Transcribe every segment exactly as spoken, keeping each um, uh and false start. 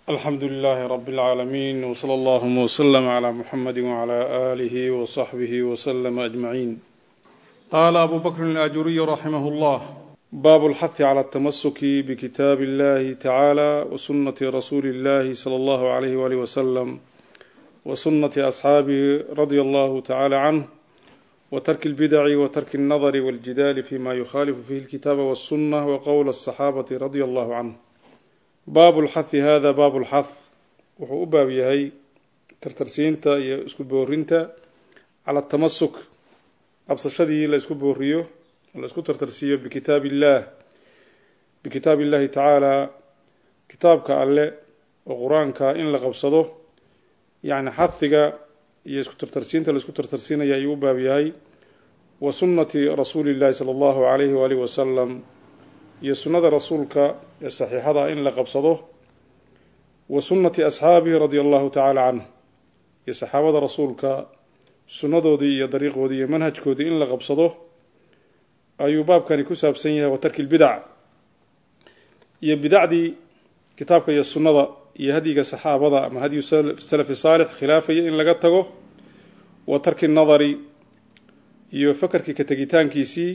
الحمد لله رب العالمين وصلى الله وسلم على محمد وعلى آله وصحبه وسلم أجمعين. قال أبو بكر الآجري رحمه الله: باب الحث على التمسك بكتاب الله تعالى وسنة رسول الله صلى الله عليه وآله وسلم وسنة أصحابه رضي الله تعالى عنه وترك البدع وترك النظر والجدال فيما يخالف فيه الكتاب والسنة وقول الصحابة رضي الله عنه. باب الحث هذا باب الحث وحو باب يهي ترترسينتا يا اسكو بورينتا على التمسك ابسشدي لا اسكو بوريو ولا اسكو ترترسيو بكتاب الله بكتاب الله تعالى كتابك الله وقرانك ان لا قبسدو يعني حثيغا يا اسكو ترترسينتا لا اسكو ترترسينا يا يو باب يهي وسنة رسول الله صلى الله عليه واله وسلم iyo sunnada rasuulka ee saxiixada in la qabsado wa sunnati ashaabihi radiyallahu ta'ala anhu iyo saxaabada rasuulka sunnadoodii iyo dariiqoodii iyo manhajkoodii in la qabsado ayuu baabkani ku saabsan yahay wa tarkil bid'a iyo bid'adii kitaabka iyo sunnada iyo hadiga saxaabada ama hadiga salaf saalix khilaafaya in laga tago wa tarkil nadari iyo fakarkii ka tagitaankiisii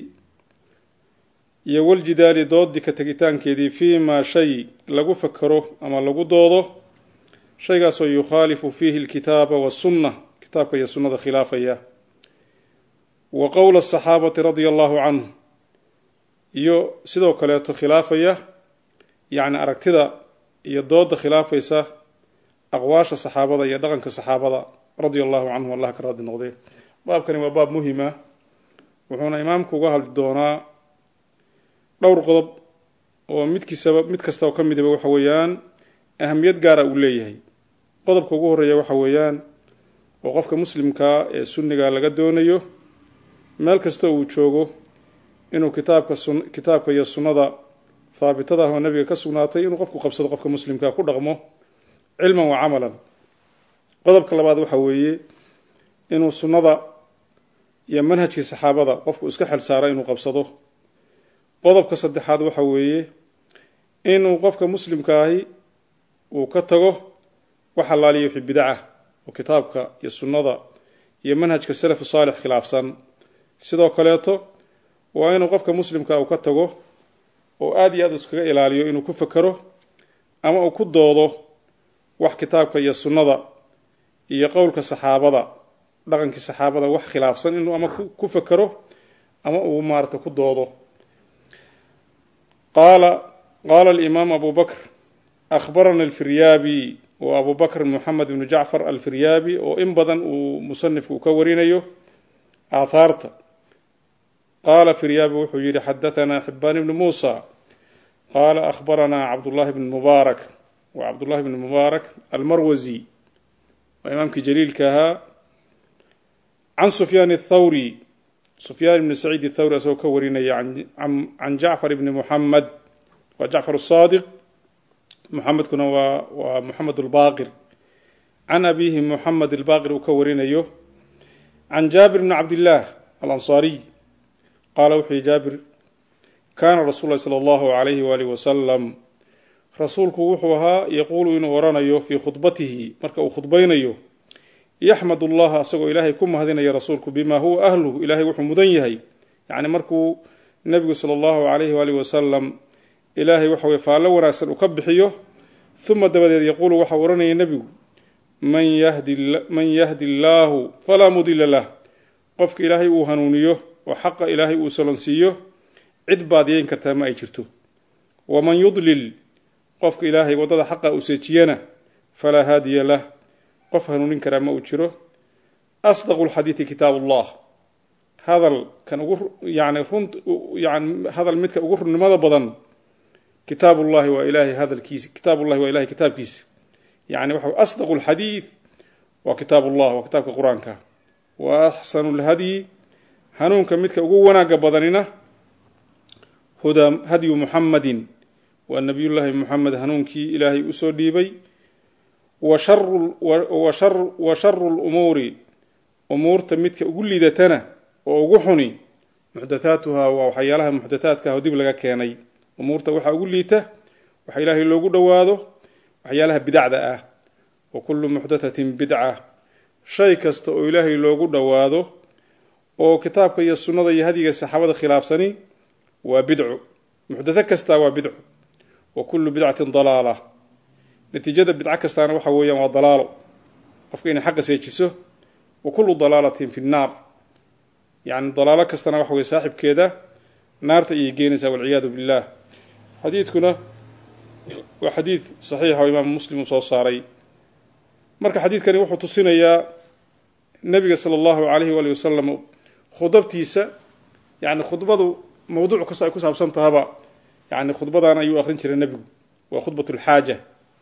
iyo wal jidaali doodi ka tagitaankeedii fiima shay lagu fakaro ama lagu doodo shaygaas oo yukhalifu fihi alkitaaba was-sunnah kitaabka iyo sunnada khilaafaya wa qowl as-saxaabati radiyallahu anhu iyo sidoo kale to khilaafaya yaani aragtida iyo dooda khilaafaysa aqwaasha saxaabada iyo dhaqanka saxaabada radiyallahu anhu Allah ka raadi noqday. baabkani waa baab muhiim ah wuxuuna imaamku uga hadli doonaa dhowr qodob oo midkiisa mid kasta oo kamid ah waxa weeyaan ahamiyad gaar ah uu leeyahay. qodobka ugu horeeya waxa weeyaan oo qofka muslimka ee sunniga laga doonayo meel kasta uu joogo inuu kitaabka kitaabka iyo sunnada thaabitada ah nabiga ka sugnaatay inuu qofku qabsado qofka muslimka ku dhaqmo cilman wa amalan. qodobka labaad waxa weeye inuu sunnada iyo manhajka saxaabada qofku iska xil saaray inuu qabsado. qodobka saddexaad waxa weeye inuu qofka muslimka ahi uu ka tago waxa laaliyo fi bid'ah oo kitaabka iyo sunnada iyo manhajka salaf saalix khilaafsan. sidoo kaleeto waa inuu qofka muslimka uu ka tago oo aad iyo aad iskaga ilaaliyo inuu ku fakaro ama uu ku doodo wax kitaabka iyo sunnada iyo qowlka saxaabada dhaqankii saxaabada wax khilaafsan inuu ama ku fakaro ama uu maarto ku doodo. قال قال الإمام أبو بكر أخبرنا الفريابي وأبو بكر محمد بن جعفر الفريابي وإن بدن ومصنف وكورينيو آثارت. قال فريابي وحجير حدثنا حبان بن موسى قال أخبرنا عبد الله بن مبارك وعبد الله بن مبارك المروزي وإمامك جليل كها عن سفيان الثوري سفيان بن سعيد الثوري سو كوريني عن عن جعفر بن محمد وجعفر الصادق محمد كنا ومحمد الباقر عن أبيه محمد الباقر وكورينيه عن جابر بن عبد الله الأنصاري قال وحي جابر كان رسول الله صلى الله عليه وآله وسلم رسولك وحوها يقول إن ورانيه في خطبته مركا خطبينيه يحمد الله أسقو إلهي كم هذين يا رسولك بما هو أهله إلهي وحو مدنيهي يعني مركو النبي صلى الله عليه وآله وسلم إلهي وحو يفعل وراسل أكبحيه ثم دبدأ يقول وحو ورني النبي من يهدي, من يهدي الله فلا مضل له قفك إلهي أهنونيه وحق إلهي أسلنسيه عد بعدين كرتما أجرته ومن يضلل قفك إلهي وضد حق أسيتينا فلا هادي له قف هنونين كرامة وجره. أصدق الحديث كتاب الله هذا كان يعني رنت يعني هذا المتك أقول لماذا بدن كتاب الله وإلهي هذا الكيس كتاب الله وإلهي كتاب كيس يعني وحو أصدق الحديث وكتاب الله وكتاب القرآن كه وأحسن الهدي هنون كمتك أقول وناق بدننا هدى هدي محمد والنبي الله محمد هنون كي إلهي أسودي بي وشر وشر وشر الأمور أمور تمتك أقول لي ذاتنا وأقحني محدثاتها وحيالها محدثات كهوديب لك كياني أمور توحى أقول لي ته وحيالها اللي أقول دواده waxyaalaha bidacda ah wa kullu muxdathatin bidca shay kasta oo ilaahay loogu dhowaado oo kitaabka iyo sunnada iyo hadiga saxaabada khilaafsani waa bidco muxdatha kasta waa bidco wa kullu bidcatin dalaala natiijada bidca kastaana waxa weeyaan waa dalaalo qofka inay xaqa seejiso wa kullu dalaalatin fi nnaar yani dalaalo kastana waxa weye saaxibkeeda naarta ayay geenaysaa walciyaadu billah xadiidkuna waa xadiid saxiixa oo imaam muslim uu soo saaray marka xadiidkani wuxuu tusinayaa nabiga sala allahu calayhi waali wasalam khudabtiisa yani khudbadu mawduuc kasta ay ku saabsan tahaba yani khudbadan ayuu akrin jiray nebigu waa khudbat lxaaja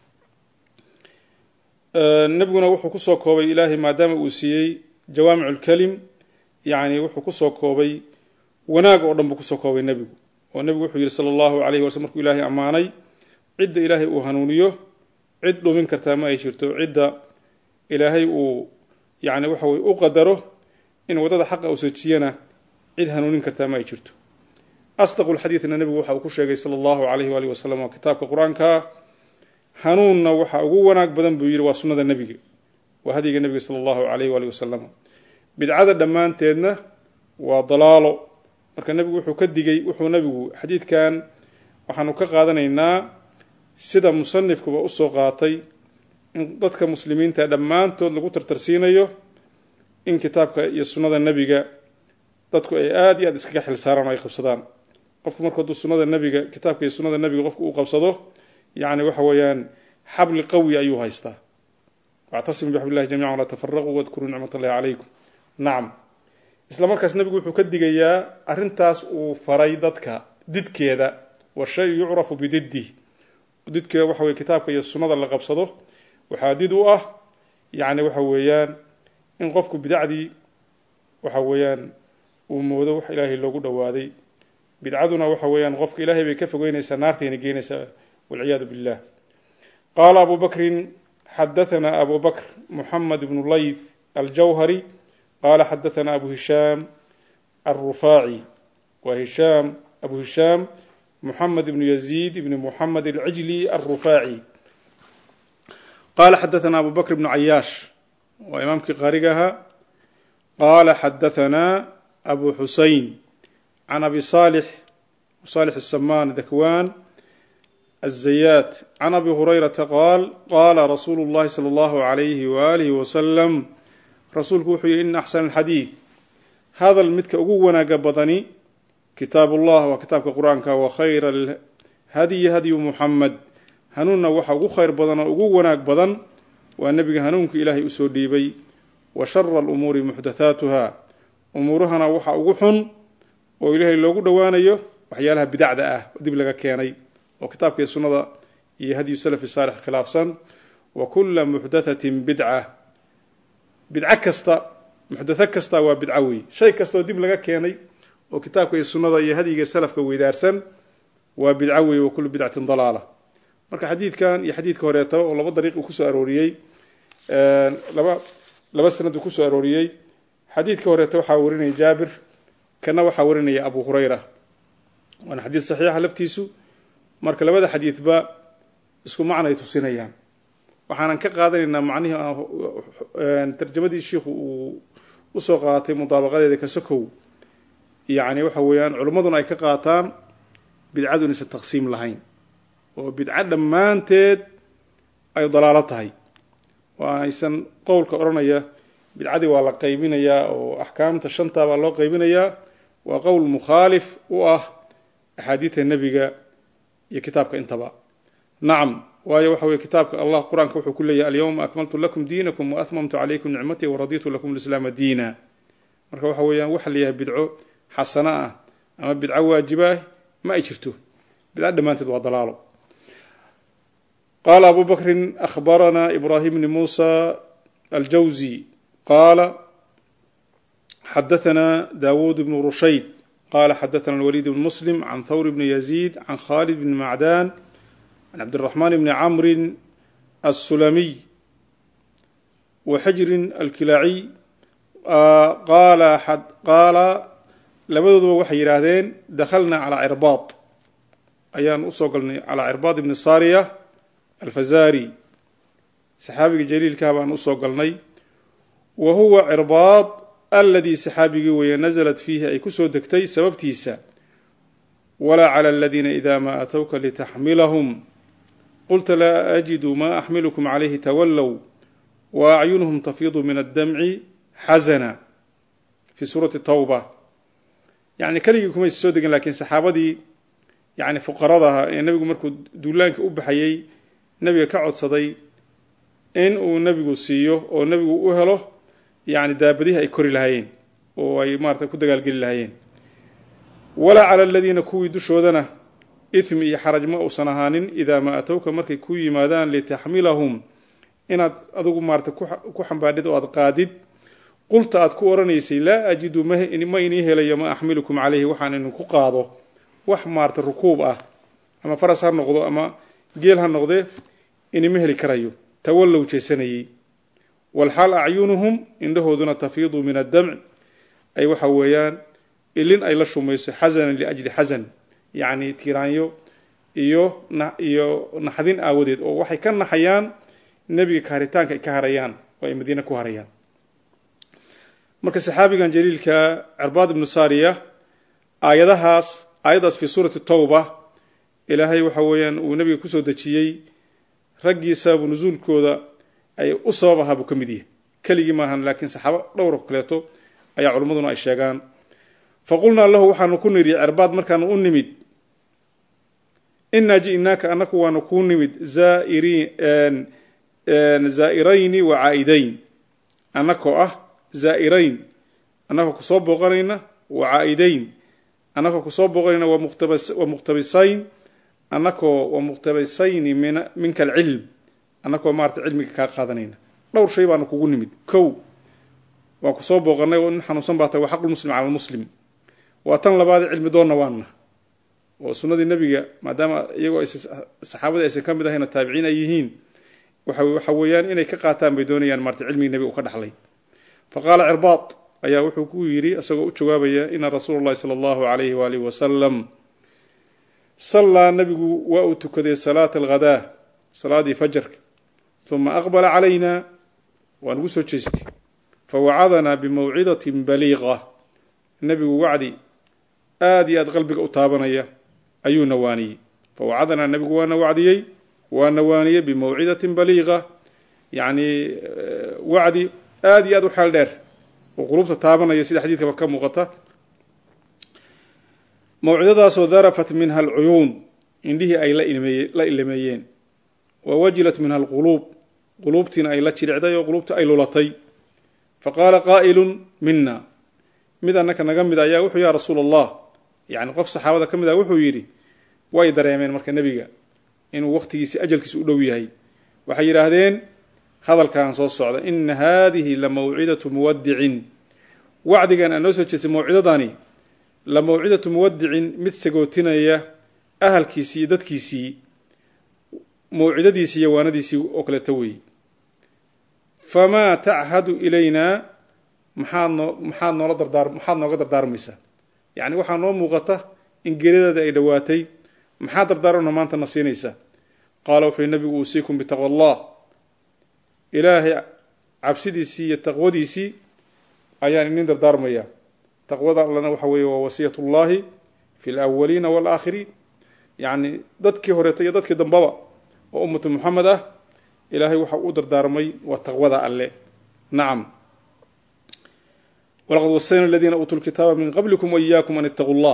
nebiguna wuxuu kusoo koobay ilaahay maadaama uu siiyey jawaamic lkalim yani wuxuu kusoo koobay wanaag oo dhan buu kusoo koobay nebigu oo nebigu wuxuu yihi sala allahu alayhi waslm markuu ilaahay ammaanay cidda ilaahay uu hanuuniyo cid dhumin kartaa ma ay jirto cidda ilaahay uu yani waxa weye u qadaro in wadada xaqa u sajiyana cid hanuunin kartaa ma ay jirto asdaqu lxadiidna nebigu waxa uu ku sheegay sala allahu alayhi waalihi wasalam oo kitaabka qur-aanka hanuunna waxa ugu wanaag badan buu yidhi waa sunnada nebiga waa hadiga nebiga sala allahu alayhi waalihi wasalam bidcada dhammaanteedna waa dalaalo marka nebigu wuxuu ka digay wuxuu nebigu xadiidkan waxaanu ka qaadanaynaa sida musanifkuba usoo qaatay in dadka muslimiinta dhammaantood lagu tartarsiinayo in kitaabka iyo sunnada nebiga dadku ay aada iyo aad iskaga xil saaraan oo ay qabsadaan qofku marku hadduu sunnada nebiga kitaabka iyo sunnada nebiga qofku uu qabsado yani waxa weeyaan xabli qawi ayuu haystaa wactasimu bixablillahi jamiican walaa tafaraquu wadkuruu nicmat allahi calaykum nacam isla markaas nebigu wuxuu ka digayaa arrintaas uu faray dadka didkeeda wa shay yucrafu bididih didkeeda waxa weye kitaabka iyo sunnada la qabsado waxaa did u ah yani waxa weeyaan in qofku bidacdii waxa weeyaan uu moodo wax ilaahay loogu dhowaaday bidcaduna waxa weeyaan qofka ilaahay bay ka fogeynaysaa naartayna geenaysaa walciyaadu billah qaala abu bakrin xadathana abu bakr muxamed bnu layth aljawhari qala xadathana abu hishaam alrufaaci wa hishaam abu hishaam muxamed ibnu yaziid ibni muxamed alcijli alrufaaci qala xadathana abu bakr ibnu cayaash waa imaamkii qaariga ahaa qala xadathana abu xusein can abi salix salix asamaan dakwan الزيات عن أبي هريرة قال قال رسول الله صلى الله عليه وآله وسلم رسولك وحي إن أحسن الحديث هذا المتك أقونا قبضني كتاب الله وكتابك قرآنك وخير الهدي هدي محمد هنونا وحا خير بدنا أقونا قبضن والنبي هنونك إلهي أسودي بي وشر الأمور محدثاتها أمورهنا وحا أقوحن وإلهي لو قدوانا وحيالها بدعداء ودب لك كياني وكتابك السنة هدي السلف الصالح خلافا وكل محدثة بدعة بدعة كستا محدثة كستا وبدعوي شيء كستا ديب لغا كياني وكتابك السنة هدي السلف كويدارسا وبدعوي وكل بدعة ضلالة marka xadiidkan iyo xadiidka horeeto oo laba dariiq uu ku soo arooriyay ee laba laba sanad uu ku soo arooriyay xadiidka horeeto waxa warinay Jaabir kana waxa warinay Abu Hurayra wana xadiid saxiix laftiisu marka labada xadiidba isku macno ay tusinayaan waxaan ka qaadanaynaa macnaha tarjumadii sheekhu uu u soo qaatay mudaabaqadeeda ka sokow yaani waxa weeyaan culimaduna ay ka qaataan bidcadu inaysan taqsiim lahayn oo bidca dhammaanteed ay dalaalo tahay waa aysan qowlka oranaya bidcadii waa la qaybinayaa oo axkaamta shanta baa loo qaybinayaa waa qowl mukhaalif u ah axaadiidta nebiga iyo kitaabka intaba nacam waayo waxa weeye kitaabka allah qur-aanka wuxuu ku leeyahay alyawma akmaltu lakum diinakum wa atmamtu calaykum nicmatii wa raditu lakum alislaama diina marka waxa weeyaan waxa la yahay bidco xasana ah ama bidco waajiba ah ma ay jirto bidca dhammaanteed waa dalaalo قال أبو بكر أخبرنا إبراهيم بن موسى الجوزي قال حدثنا داود بن رشيد قال حدثنا الوليد بن مسلم عن ثور بن يزيد عن خالد بن معدان عن عبد الرحمن بن عمرو السلمي وحجر الكلاعي قال حد قال لبدو وحي يراهدين دخلنا على عرباط أيان أصوغلني على عرباط بن الصارية الفزاري saxaabiga jaliilka baan u soo galnay wa huwa Irbaad alladhi saxaabigi weeye nazalat fiihi ay ku soo degtay sababtiisa wala cala alladhina idha ma atawka litahmilahum qulta la ajidu ma ahmilukum alayhi tawallaw wa a'yunuhum tafidu min ad-dam'i hazana fi surati at-tawba yani kaligi kuma soo degin laakiin saxaabadii yani fuqaradaha ee nabigu markuu duulaanka u baxayay nabiga ka codsaday in uu nabigu siiyo oo nabigu u helo yani daabadihi ay kori lahaayeen oo ay maartay ku dagaal gali lahaayeen wala cala alladina kuwi dushoodana ithmi iyo xaraj ma uusan ahaanin idaa ma atawka markay ku yimaadaan litahmilahum inaad adigu maartay ku xambaadhid oo aad qaadid qulta aad ku oranaysay laa ajidu ma inii helayo ma axmilukum calayhi waxaan idin ku qaado wax maartay rukuub ah ama faras ha noqdo ama geel ha noqdee inima heli karayo tawallow jeesanayay walxaal acyunuhum indhahooduna tafiidu min addamc ay waxa weeyaan ilin ay la shumayso xasanan liajli xasan yacni tiraanyo iyo iyo naxdin aawadeed oo waxay ka naxayaan nebiga kaaritaanka ay ka harayaan oo ay madiina ku harayaan marka saxaabigan jaliilka Irbaad ibn Sariya aayadahaas aayadaas fi suurati tawba ilaahay waxa weeyaan uu nabiga ku soo dajiyay raggiisa nuzuulkooda ay u sababaha buu kamid yahay kaligi maahan laakiin saxaabo dhowr kaleeto ayaa culimaduna ay sheegaan faqulna lahu waxaanu ku niri Irbaad markaanu u nimid inna ji'naaka annaku waanu ku nimid zaa'iriin zaa'irayn wa aa'idayn annako ah zaa'irayn annako ku soo booqanayna wa aa'idayn annako ku soo booqanayna wa muqtabas wa muqtabisayn annako wa muqtabisayn min minka al-ilm annako maarta cilmiga ka qaadanayna dhowr shay baanu kugu nimid kow waa ku soo booqanay oo xanuunsan baatay waa xaqul muslim cala muslim waa tan labaad cilmi doonna waana oo sunnadii nabiga maadaama iyagoo ay saxaabada ay ka mid ahayn taabiciin ay yihiin waxa waxa weeyaan inay ka qaataan bay doonayaan maarta cilmiga nabiga uu ka dhaxlay faqala Irbaad ayaa wuxuu ku yiri asagoo u jawaabaya in rasuulullaahi sallallahu alayhi wa alihi wa sallam salla nabigu wa uu tukaday salaat al-ghadaa salaadii fajrka thumma aqbala alayna wa nugu soo jeestay فوعدنا بموعظة بليغة النبي وعدي آدي أد قلبك أطابنيا أيو نواني فوعدنا النبي وانا وعدي وانا واني بموعظة بليغة يعني وعدي آدي أدو حال دير وقلوب تطابنيا سيد حديث كم مغطى موعظة ذرفت منها العيون عنده أي لا إلميين ووجلت منها القلوب قلوبتنا أي لا تشرعدي وقلوبت أي لولطي فقال قائل منا ماذا أنك نقمد أيها وحو يا رسول الله يعني قف صحابة كمدا وحو يري واي دريمين مركا النبي إنه وقت يسي أجل كسي أولويهي وحير هذين هذا كان صوت الصعودة إن هذه لموعدة مودع وعد كان أن نسجت موعدة داني لموعدة مودع متسقوتنا يا أهل كيسي دد كيسي موعدة ديسي وانا ديسي أكلتوي فما تعهد إلينا محان محان نقدر دار محان نقدر دار ميسا يعني وحنا نوم مغطى إن جريدة دا إدواتي محاضر دارنا ما أنت نصينيسا قالوا في النبي أوصيكم بتقوى الله إلهي عبسدي سي التقوى دي سي أيان نندر دار ميا تقوى لنا وحوي ووصية الله في الأولين والآخرين يعني ضدك هريتي ضدك دنبابا وأمة محمدة إلهي وحا أودر دارمي وتقوى الله نعم ولقد وصينا الذين أوتوا الكتاب من قبلكم وإياكم أن اتقوا الله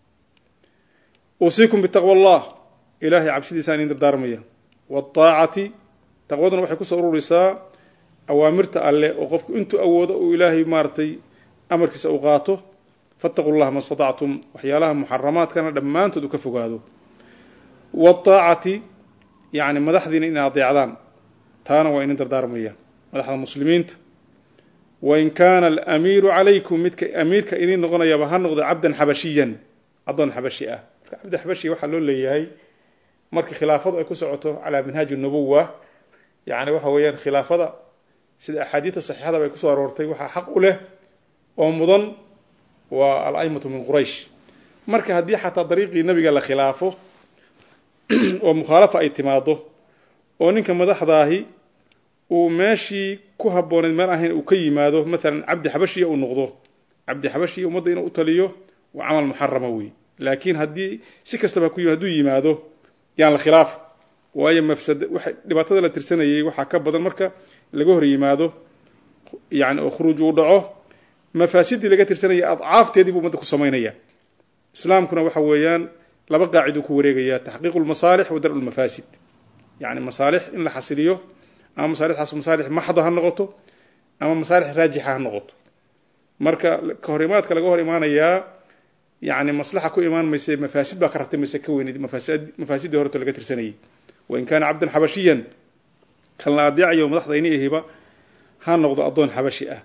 أوصيكم بتقوى الله إلهي عبسدي سانين دارمي والطاعة تقوى وحي كسر رساء أوامرت الله وقفك أنتوا أوضوا إلهي مارتي أمرك سأوقاته فاتقوا الله ما استطعتم وحيالها محرمات كان لما أنتوا دكفوا هذا والطاعة يعني مدحدين إن أضيعدان تانا وإن دردارمية مدحد المسلمين وإن كان الأمير عليكم متك أمير كإنين نغنى يبهان نغضى عبدا حبشيا عبدا حبشيا عبد حبشي وحلول لي هاي مرك خلافة أكو سعته على منهاج النبوة يعني وحويا خلافة سيد أحاديث الصحيحة بيكو سعرورتي وحا حق له ومضن والأئمة من قريش مرك هدي حتى طريقي النبي قال خلافه ومخالفة اعتماده وننك مدحضاهي uu meeshii ku habbooneed meel ahayn uu ka yimaado maalan cabdi xabashiya uu noqdo cabdi xabashiya ummadda inuu u taliyo waa camal muxarama wey laakiin haddii si kastaba ku hadduu yimaado yaan la khilaaf waayo mafsad waxa dhibaatada la tirsanayay waxaa ka badan marka laga hor yimaado yani oo khuruuj uu dhaco mafaasidii laga tirsanayay adcaafteedii buu ummadda ku samaynaya islaamkuna waxa weeyaan laba qaacido ku wareegaya taxqiiqu lmasaalix wa dar'u lmafaasid yani masaalix in la xasiliyo ama masaalixaas masaalix maxda ha noqoto ama masaalix raajixa ha noqoto marka ka hor imaadka laga hor imaanayaa yani maslaxa ku imaan maysa mafaasid baa ka ratimaysa ka weyneed mafaasid mafaasidii horta laga tirsanayay wain kaana cabdan xabashiyan kan la adeecayo madaxdayni ahiba ha noqdo addoon xabashi ah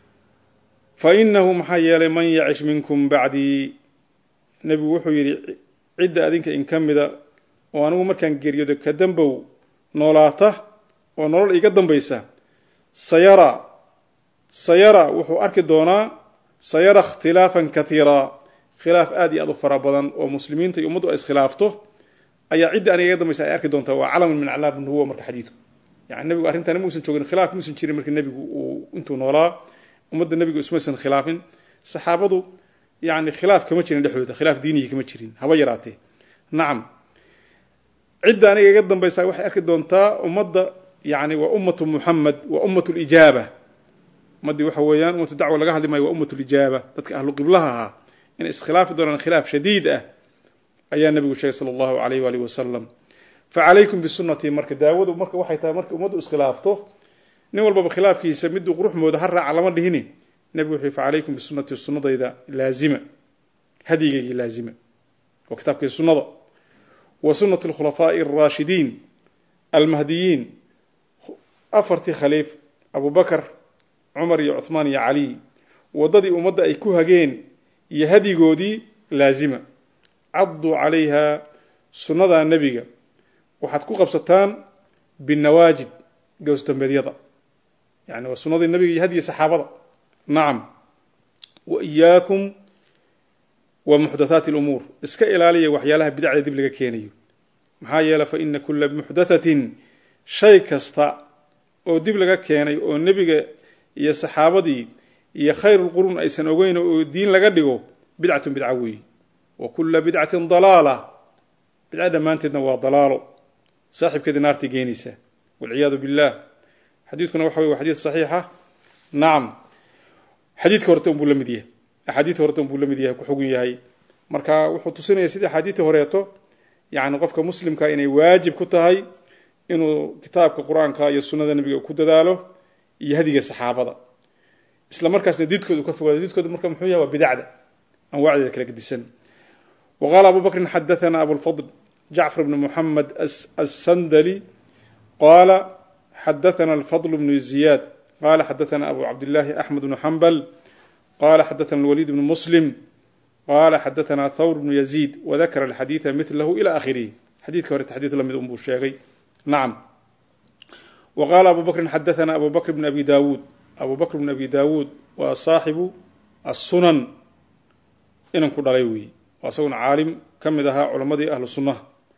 fa inahu maxaa yeelay man yacish minkum bacdii nebigu wuxuu yidhi cidda adinka in ka mida oo anigu markaan geeriyoodo ka dambow noolaata oo nolol iga dambaysa sayara sayara wuxuu arki doonaa sayara ikhtilaafan katiira khilaaf aad iyo aad u fara badan oo muslimiinta iyo ummaddu ay iskhilaafto ayaa cidda aniga iga dambaysa ay arki doontaa waa calamun min aclaam nubuwa marka xadiidku yani nebigu arrintan muusan joogin khilaaf muusan jirin markii nebigu uu intuu noolaa ummadda nebigu ismaysan khilaafin saxaabadu yani khilaaf kama jirin dhexdooda khilaaf diiniyi kama jirin haba yaraatee nacam cidda aniga iga dambaysa waxay arki doontaa ummadda yani waa ummatu muxamed waa ummatu lijaaba ummaddii waxa weeyaan ummatu dacwa laga hadli maayo waa ummatu lijaaba dadka ahlu qiblaha ahaa inay iskhilaafi doonaan khilaaf shadiid ah ayaa nebigu sheegay sala allahu alayh waalihi wasalam facalaykum bisunatii marka daawadu marka waxay tahay marka ummaddu iskhilaafto nin walbaba khilaafkiisa miduu quruxmooda ha raaca lama dhihini nebigu wuxuu facalaykum bisunatii sunnadayda laazima hadyigaygii laazima oo kitaabkii sunnada wa sunnati alkhulafaa'i alraashidiin almahdiyiin afartii khaliif abu bakar cumar iyo cuthmaan iyo cali waddadii ummadda ay ku hageen iyo hadyigoodii laazima cadduu calayha sunnadaa nebiga waxaad ku qabsataan binawaajid gowsdambeedyada yani waa sunnadii nebiga iyo hadyi saxaabada nacam wa iyaakum wa muxdathaati alumuur iska ilaaliya waxyaalaha bidacda dib laga keenayo maxaa yeele fa ina kula muxdathatin shay kasta oo dib laga keenay oo nebiga iyo saxaabadii iyo khayrulquruun aysan ogeyn oo diin laga dhigo bidcatun bidca weeye wa kula bidcatin dalaala bidca dhammaanteedna waa dalaalo saaxibkeedii naartii geenaysa walciyaadu billah xadiidkuna waxa wey waa xadiid saxiixa nacam xadiidka horta unbuu la mid yahay axaadiidta horta unbuu la mid yahay ku xugun yahay marka wuxuu tusinaya sidii axaadiidta horeeto yani qofka muslimka inay waajib ku tahay inuu kitaabka qur-aanka iyo sunnada nebiga ku dadaalo iyo hadiga saxaabada isla markaasna diidkooda ka fogaado diidkooda marka muxuu yahay waa bidacda anwaacdeeda kala gedisan وقال أبو بكر حدثنا أبو الفضل جعفر بن محمد السندلي قال حدثنا الفضل بن زياد قال حدثنا أبو عبد الله أحمد بن حنبل قال حدثنا الوليد بن مسلم قال حدثنا ثور بن يزيد وذكر الحديث مثله إلى آخره حديث كورة حديث لم يدوم بوشيغي نعم وقال أبو بكر حدثنا أبو بكر بن أبي داود أبو بكر بن أبي داود وصاحب السنن إنن كدريوي وأسون عالم كم ذها علماء أهل السنة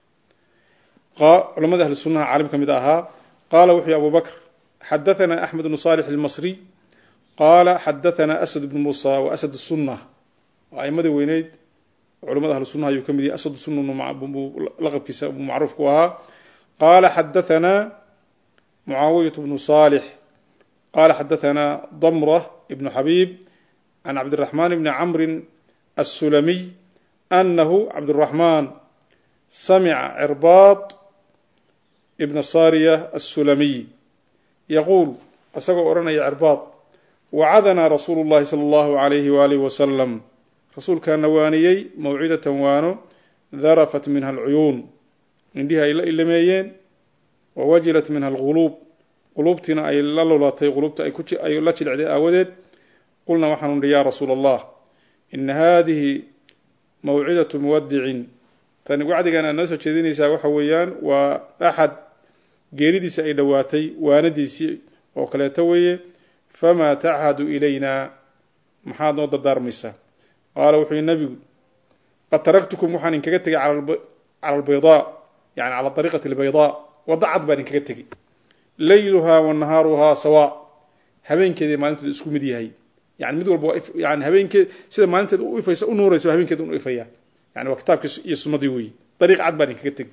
قال علماء أهل السنة عالم كم ذها قال وحي أبو بكر حدثنا أحمد بن صالح المصري قال حدثنا أسد بن موسى وأسد السنة وأئمة وينيد علماء أهل السنة يكم ذي أسد السنة مع لقب كساب معروف كوها قال حدثنا معاوية بن صالح قال حدثنا ضمرة ابن حبيب عن عبد الرحمن بن عمرو السلمي أنه عبد الرحمن سمع عرباط ابن الصارية السلمي يقول أسقى أرنا يا عرباط وعدنا رسول الله صلى الله عليه وآله وسلم رسول كان نوانيي موعدة وانو ذرفت منها العيون عندها إلا إلا ميين ووجلت منها القلوب قلوبتنا أي لالولاتي قلوبتا أي كتش أي لاتي العداء أودد قلنا وحن يا رسول الله إن هذه موعدة مودع تاني وعدك أنا الناس وشدينيسا وحويان وأحد جيريديسا أي دواتي وانديسي وقلاتوي فما تعهد إلينا محاد نوضر دارميسا قال وحي النبي قد تركتكم وحن انكتك على على البيضاء يعني على طريقة البيضاء وضعت بان انكتك layluha wa nahaaruha sawa habeenkeeda maalinteeda isku mid yahay yani mid walba yani habeenkeeda sida maalinteeda u ifaysa u nuurayso habeenkeeda u ifaya yani waa kitaabkii iyo sunnadii weey dariiq cad baan kaga tag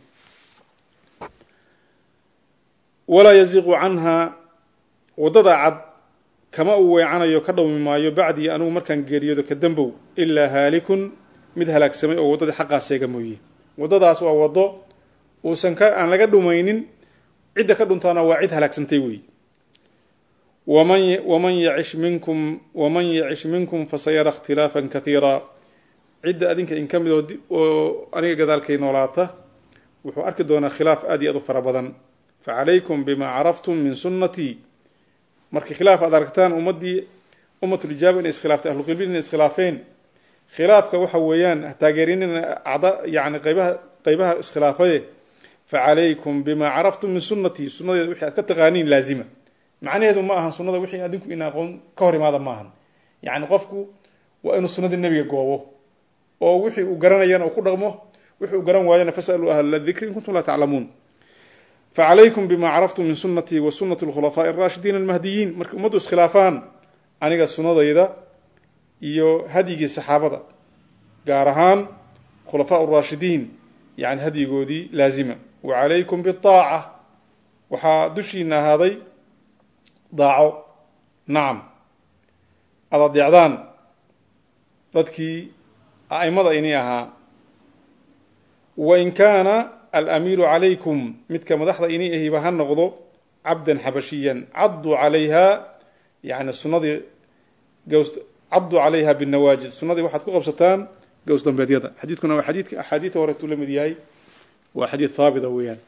wala yaziqu anha wadada cad kama uu weecanayo ka dhawmi maayo bacdi anigu markaan geeriyoodo ka dambow ilaa haalikun mid halaagsamay oo wadadii xaqaaseega mooye wadadaas waa wado uusan ka aan laga dhumaynin cidda ka dhuntaana waa cid halaagsantay weey waman waman ya'ish minkum waman ya'ish minkum fasayara ikhtilafan katira cidda adinka in kamid oo aniga gadaalkay noolaata wuxuu arki doonaa khilaaf aad iyo aad u fara badan fa alaykum bima araftum min sunnati markii khilaaf aad aragtaan ummadii ummatul ijaaba in iskhilaafta ahlul qilbi in iskhilaafeen khilaafka waxa weeyaan taageerinina acda yani qaybaha qaybaha iskhilaafay fa alaykum bima araftum min sunnati sunnada wixii aad ka taqaaniin laazima macnaheedu ma ahan sunnada wixii adinku in aqoon ka hor imaada ma ahan yani qofku waa inuu sunnada nabiga goobo oo wixii uu garanayana uu ku dhaqmo wixii uu garan waayana fasalu ahla dhikri in kuntum la ta'lamun فعليكم بما عرفتم من سنتي وسنة الخلفاء الراشدين المهديين marka umadu iskhilaafaan aniga sunnadayda iyo hadigii saxaabada gaar ahaan khulafaa ar-rashidin yani hadigoodi laazima wa alaykum bit-ta'a waxa dushina haaday daaco naam ada diicdaan dadkii aimada inay ahaa wa in kana الأمير عليكم متك مدحضة إني إهي بها النغضو عبدا حبشيا عضوا عليها يعني السنة جوست عضوا عليها بالنواجد السنة واحد كوكب ستان جوست دنبادية حديث كنا وحديث أحاديث ورثوا لمدياي وحديث ثابت ويان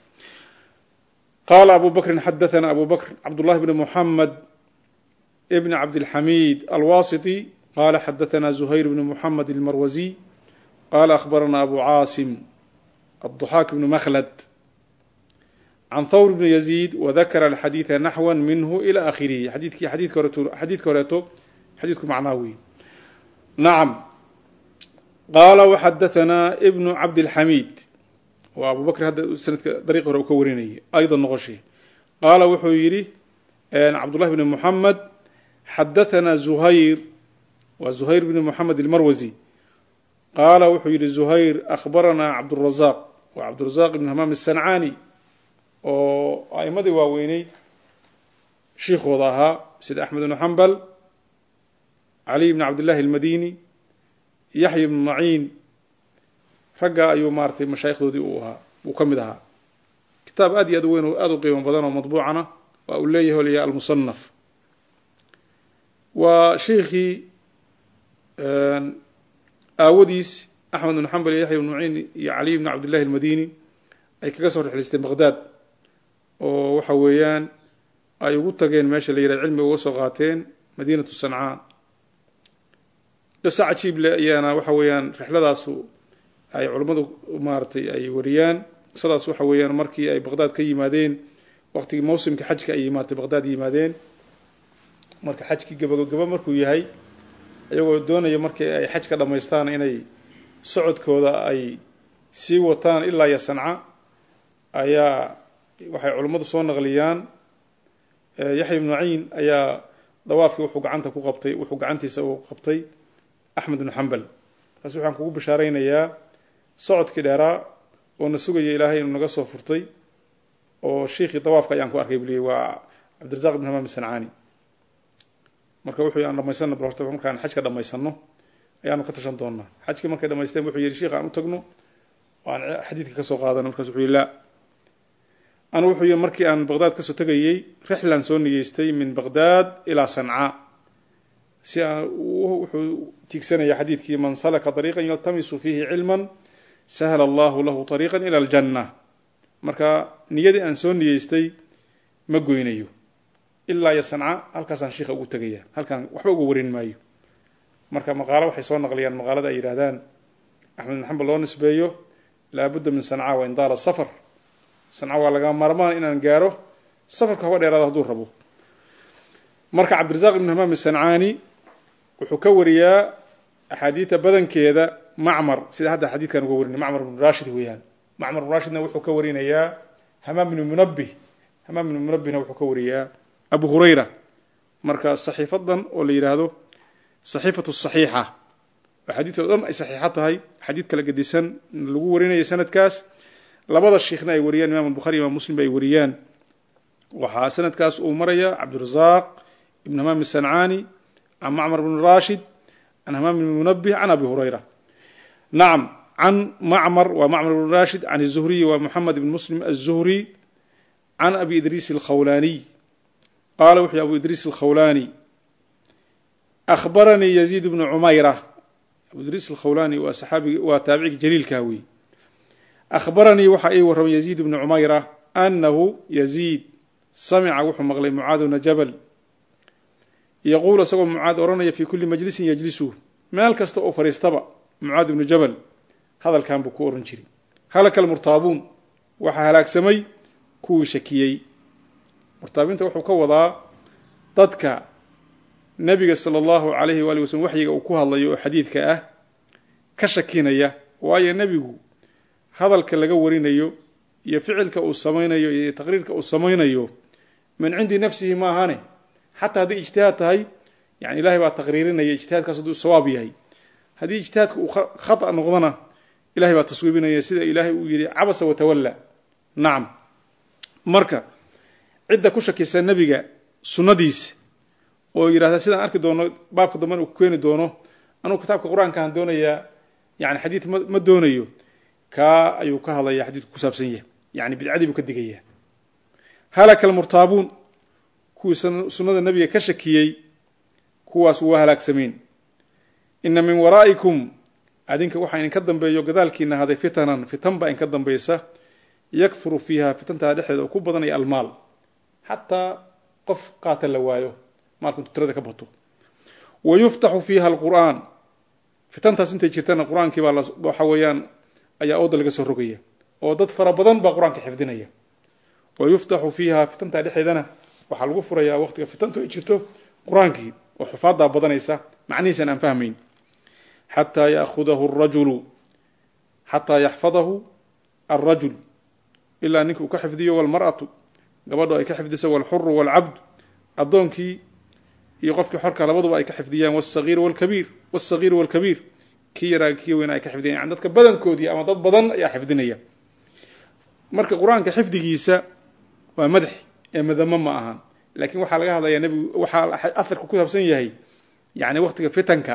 قال أبو بكر حدثنا أبو بكر عبد الله بن محمد ابن عبد الحميد الواسطي قال حدثنا زهير بن محمد المروزي قال أخبرنا أبو عاصم الضحاك بن مخلد عن ثور بن يزيد وذكر الحديث نحوا منه إلى آخره حديث حديث كوريتو حديث كوريتو حديث معنوي نعم قال وحدثنا ابن عبد الحميد وأبو بكر هذا سنة طريقه وكوريني أيضا نغشي قال وحويري عبد الله بن محمد حدثنا زهير وزهير بن محمد المروزي قال وحير زهير أخبرنا عبد الرزاق وعبد الرزاق بن همام السنعاني وأئمة واويني شيخ وضاها سيد أحمد بن حنبل علي بن عبد الله المديني يحيى بن معين رجع أيو مارتي مشايخ ذي أوها وكمدها كتاب أدي أدوين وأدو قيمة بدنا ومطبوعنا وأوليه لي المصنف وشيخي آوديس أحمد بن حنبل يحيى بن معين علي بن عبد الله المديني أي كسر رحلة بغداد وحويان أي وطجين ماشي اللي العلم وسقاتين مدينة الصنعاء قصة عجيب لأيانا وحويان رحلة داسو أي علماء مارتي أي وريان قصة داسو وحويان مركي أي بغداد كي مادين وقت موسم كحج كأي مارتي بغداد يمادين مركي حج كي قبل قبل مركو يهي ayagoo doonaya markii ay xajka dhameystaan inay socodkooda ay sii wataan ilaa ya Sanca ayaa waxay culimadu soo naqliyaan Yahya ibn Ma'in ayaa dawaafkii wuxuu gacanta ku qabtay wuxuu gacantiisa u qabtay Ahmad ibn Hanbal taas waxaan kugu bishaareynayaa socodkii dheeraa oo na sugayay Ilaahay inuu naga soo furtay oo sheekhi dawaafka ayaan ku arkay bilii waa Abdurrazzaq ibn Hamam as-San'ani marka wuxuu aan dhameysano barta markaan xajka dhameysano ayaanu ka tashan doonaa xajkii markay dhameysteen wuxuu yiri sheekh aan u tagno waan xadiidka ka soo qaadano markaas wuxuu yiri la aan wuxuu yiri markii aan Baghdad ka soo tagayay rihlan soo niyeystay min Baghdad ila Sanca si wuxuu tiigsanaya xadiidkii man salaka tariiqan yaltamisu fihi ilman sahala Allah lahu tariiqan ila al-jannah marka niyadii aan soo niyeystay ma goynayo إلا يصنع halkaasaan sheekha ugu tagaya halkan waxba ugu warin maayo marka maqaalo waxay soo naqliyaan maqaalada ay yiraahdaan Ahmed bin Hanbal loo nisbeeyo la budda min Sanca wa indara safar Sanca waa laga marmaan inaan gaaro safarka haba dheeraado haduu rabo marka Abdurrazzaq ibn Hamam as-San'ani wuxuu ka wariyaa ahadiita badankeeda Ma'mar sida hadda xadiidkan ugu warin Ma'mar ibn Rashid weeyaan Ma'mar ibn Rashidna wuxuu ka warinayaa Hamam ibn Munabbih hamaam ibn munabbihna wuxuu ka wariyaa abu hurayra marka saxiifadan oo la yiraahdo saxiifatu saxiixa xadiidka dhan ay saxiixa tahay xadiid kala gedisan lagu warinayo sanadkaas labada sheekhna ay wariyaan imaam bukhari iyo muslim ay wariyaan waxa sanadkaas uu maraya abdurrazzaq ibn hamaam as-san'ani an ma'mar ibn rashid an hamaam ibn munabbih an abi hurayra na'am an ma'mar wa ma'mar ibn rashid an az-zuhri wa muhammad ibn muslim az-zuhri an abi idris al-khawlani qala wa abu idris al-khawlani akhbarani yazid ibn umayra أبو إدريس الخولاني وصحابي وتابعي جليل كاوي أخبرني وحي ورم يزيد بن عميرة أنه يزيد سمع وحو مغلي معاذ بن جبل يقول سوى معاذ أراني في كل مجلس يجلسه ما الكست أوفر يستبع معاذ بن جبل هذا الكلام بكور نشري هلك المرتابون وحهلاك سمي كو شكيي مرتابين توحو كوضا ضدك nabiga sallallahu alayhi wa alihi wasallam waxiga uu ku hadlayo xadiidka ah ka shakinaya waayo nabigu hadalka laga warinayo iyo ficilka uu sameeynayo iyo taqriirka uu sameeynayo min cindi nafsihi ma ahane hatta hadii ijtihaad tahay yani ilaahay baa taqriirinaya ijtihaadkaas uu sawaab yahay hadii ijtihaadku uu khata noqdana ilaahay baa taswiibinaya sida ilaahay uu yiri abasa wa tawalla na'am marka cidda ku shakiysan nabiga sunnadiisa oo yiraahdo sidaan arki doono baabka dambe uu ku keeni doono anuu kitaabka quraanka aan doonaya yani xadiid ma doonayo ka ayuu ka hadlaya xadiidku ku saabsan yahay yani bidcadi buu ka digaya halaka almurtabun ku sunnada nabiga ka shakiyay kuwaas waa halaagsameen inna min waraa'ikum adinka waxa in ka dambeeyo gadaalkiina haday fitanan fitan ba in ka dambeeysa yakthuru fiha fitanta dhexdeeda ku badanay almaal hatta qof qaatal la waayo مالكم تترد كبطو ويفتح فيها القرآن فتنتا سنتي جرتنا القرآن كي بالله وحويان أي أوضة لقصة الرقية أوضة فربضان بقرآن كحفظنا ويفتح فيها فتنتا لحيدنا وحال غفر يا وقت فتنتو إجرتو قرآن كي وحفاظها بضان إيسا معني سنان فهمين حتى يأخذه الرجل حتى يحفظه الرجل إلا أنك كحفظيه والمرأة قبضوا أي كحفظ والحر والعبد أدونكي يقف كحركة لبضوا أي كحفظيان والصغير والكبير والصغير والكبير كيرا كيوين أي كحفظيان عندك بدن كودي أما ضد بدن يا حفظنية مرك القرآن كحفظ جيسا ومدح يا مذمم معها لكن وحال هذا يا نبي وحال أثر كتب سنة هي يعني وقت فتنك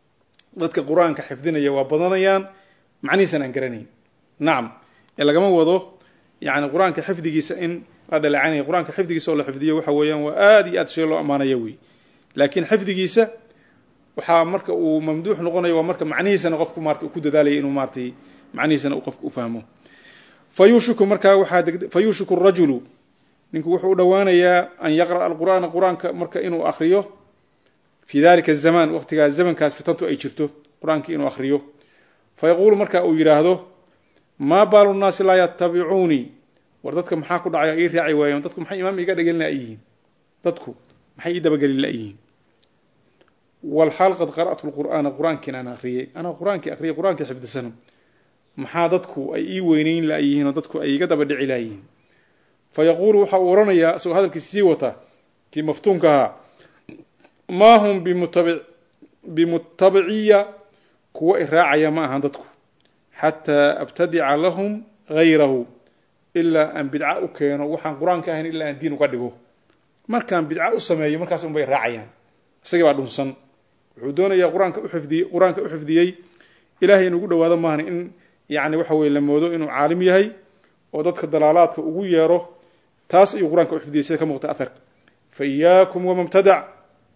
ضد القرآن كحفظنية وبدنيان معني سننكرني نعم إلا كما وضوح يعني القرآن كحفظ جيسا إن هذا العاني القرآن كحفظ جيسا ولا حفظية وحويان وآدي آد شيء له أمانة يوي لكن حفظ جيسا وحا مركا وممدوح نقول يوا مركا معني سنة قفك مارتي وكود ذالي إنه مارتي معني سنة وقفك وفهمه فيوشك مركا وحا فيوشك الرجل نكو وحو دوانا يا أن يقرأ القرآن القرآن مركا إنه أخريه في ذلك الزمان وقت الزمن كانت فتنته أي شرته قرآن كإنه أخريه فيقول مركا أو يراهده ما بال الناس لا يتبعوني وردتك محاكو دعايا إيه رعي وايا وردتكم محي إمام إيقاد قلنا أيين ردتكم محي إيدا بقلنا أيين والحال قد قرأت القرآن القرآن كنا أنا أخريه أنا القرآن كي أخريه القرآن كي حفظ سنة محادتكو أي وينين لأيين وردتكو أي قد بدعي لأيين فيقول وحاورنا يا سو هذا الكسيوة كي مفتونكها ما هم بمتبع بمتبعية كوا إراعي ما عندتكم حتى أبتدع لهم غيره إلا أن بدعاء كانوا وحن قرآن كاهن إلا أن دينه قدقه ما كان بدعاء السماء ما كان سمبي راعيان سجوا دونسن عدون يا قرآن كأحفظي قرآن كأحفظي إلهي نقول هذا ما إن يعني وحوي لما وضو إنه عالم يهي وضدك الدلالات وياره تاس يقرآن كأحفظي سكم متأثر فإياكم ومبتدع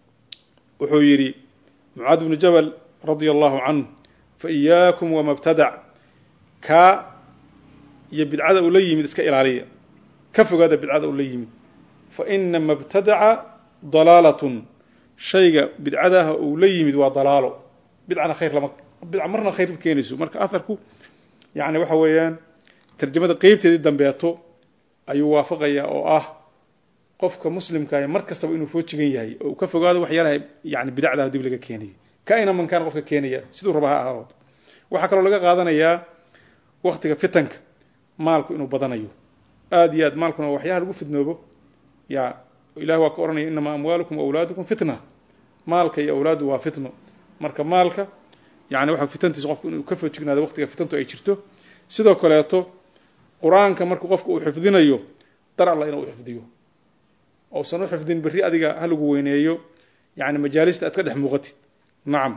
وحويري معاذ بن جبل رضي الله عنه فإياكم ومبتدع كا يبدع هذا ولي من اسك إلالية كفوا هذا بدعة ولي فإن مبتدع ضلالة شيء بدعها ولي من وضلاله بدعنا خير لما بدع مرنا خير بكينسو مرك أثركو يعني وحويان ترجمة قيبتي ضد بياتو أي وافقيا أو آه قفك مسلم كاي مركز تبغى إنه فوتشين ياهي وكفوا هذا وحيانا يعني بدعها دي بلقى كيني كائنا من كان قفك كينيا سيدو ربها أهراد وحكروا لقى قادنا يا وقتك فتنك مالك إنه بدنايو آدياد مالكنا وحياها لقوا في النوبة ya ilaah waa ka oranaya inama amwaalukum wa awlaadukum fitna maalka iyo awlaadu waa fitno marka maalka yani waxa fitantiisa qofku inuu ka fojignaado waqtiga fitantu ay jirto sidoo kaleeto quraanka markuu qofku uu xifdinayo dar Allah inuu xifdiyo oo sano xifdin bari adiga halagu weyneeyo yani majaalista aad ka dhex muuqatid nacam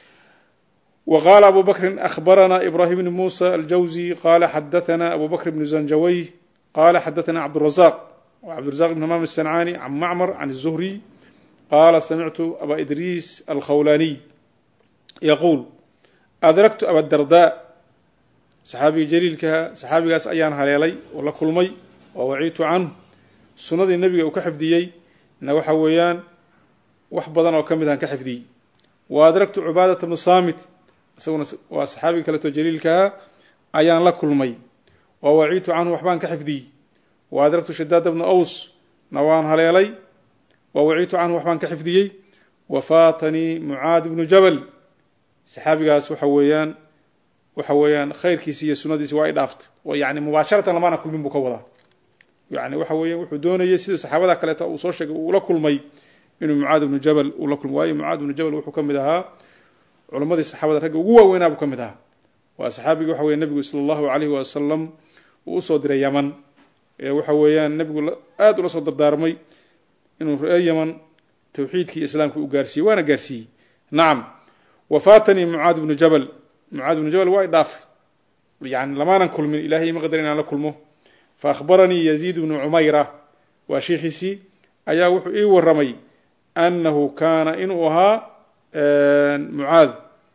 وقال أبو بكر أخبرنا إبراهيم بن موسى الجوزي قال حدثنا أبو بكر بن زنجوي قال حدثنا عبد الرزاق وعبد الرزاق بن همام الصنعاني عن معمر عن الزهري قال سمعت أبا إدريس الخولاني يقول أدركت أبا الدرداء صحابي جليل كها صحابي قاس أيان هليلي ولا كل مي ووعيت عنه سنة النبي وكحفديي نوح ويان وحبضنا وكمدان كحفدي وأدركت عبادة بن صامت وصحابي كلتو جليل كها أيان لا كل مي ووعيت عنه وحبان كحفدي وأدركت شداد بن أوس نوان هليلي ووعيت عنه وحبان كحفدي وفاتني معاذ بن جبل صحابي قاس وحويان وحويان خير كيسية سنة دي سواء دافت ويعني مباشرة لما أنا كل من بكوضة يعني وحويان وحدون يسير صحابة كلتا وصوشك ولا كل مي إنه معاذ بن جبل ولا كل مي معاذ بن جبل وحكم دها علماء الصحابة رجعوا جوا وين أبو كم دها وصحابي وحويان النبي صلى الله عليه وسلم وصدر اليمن وحويان النبي آد ولا صدر دارمي إنه في اليمن توحيد كي إسلام كي وجارسي وأنا جارسي نعم وفاتني معاذ بن جبل معاذ بن جبل وايد ضاف يعني لما ننكل من إلهي ما قدرنا على كلمه فأخبرني يزيد بن عميرة وشيخسي أيا وحو إيه والرمي أنه كان إنها معاذ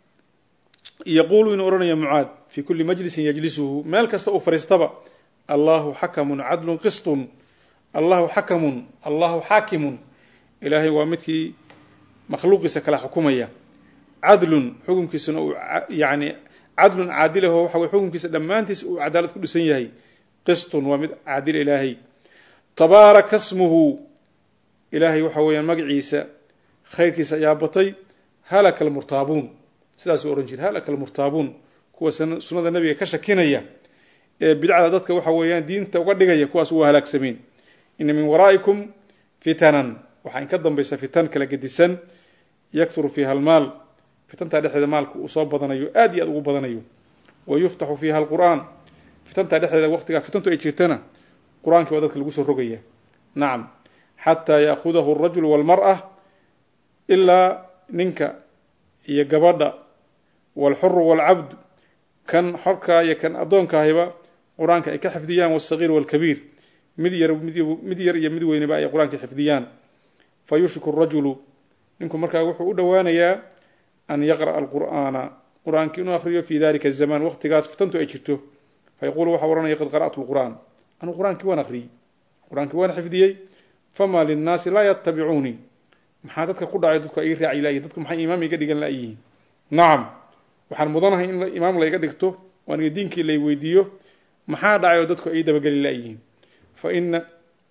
يقول إن أرنا يا معاذ في كل مجلس يجلسه مالك استوى فريستبا الله حكم عدل قسط الله حكم الله حاكم إلهي ومتي مخلوق سكلا حكومية عدل حكم كيسن يعني عدل عادل هو حكم كيسن لما أنتس وعدالة كل سنة قسط ومد عادل إلهي تبارك اسمه إلهي وحويا مقعيسى خير كيسا يا بطي هلك المرتابون سلاس أورنجيل هلك المرتابون كوا سنة النبي كشكينيا بدعة ذاتك وحويا دين توقدقيا كوا سوى هلاك سمين إن من ورائكم فتنا وحين كدن بيس فتن كلا قدسان يكثر فيها المال فتن تاريخ هذا مالك أصاب بدنيو آدي أدو بدنيو ويفتح فيها القرآن فتن تاريخ هذا وقتها فتن تأجيتنا قرآن كوادك القوس الرقية نعم حتى يأخذه الرجل والمرأة إلا ننك يقبض والحر والعبد كان حركة يكن أدونك هبا قرآن كحفظيان والصغير والكبير مدير مدير يمدوين بقى قرآن كحفظيان فيشك الرجل إنكم مركا وحو دوانيا أن يقرأ القرآن قرآن كأنه أخرجه في ذلك الزمان وقت قاس فتنتو أجرته فيقول وحورنا قد قرأت القرآن أنا قرآن كوان أخري قرآن كوان حفظيي فما للناس لا يتبعوني محادثك قد عيدتك أي رعي لا يدتكم حي إمامي قد يقال لأيه نعم وحن مضانها إن الإمام لا يقد يكتو وأن يدينك اللي يويديه محاد عيدتك أي دبقال لأيه فإن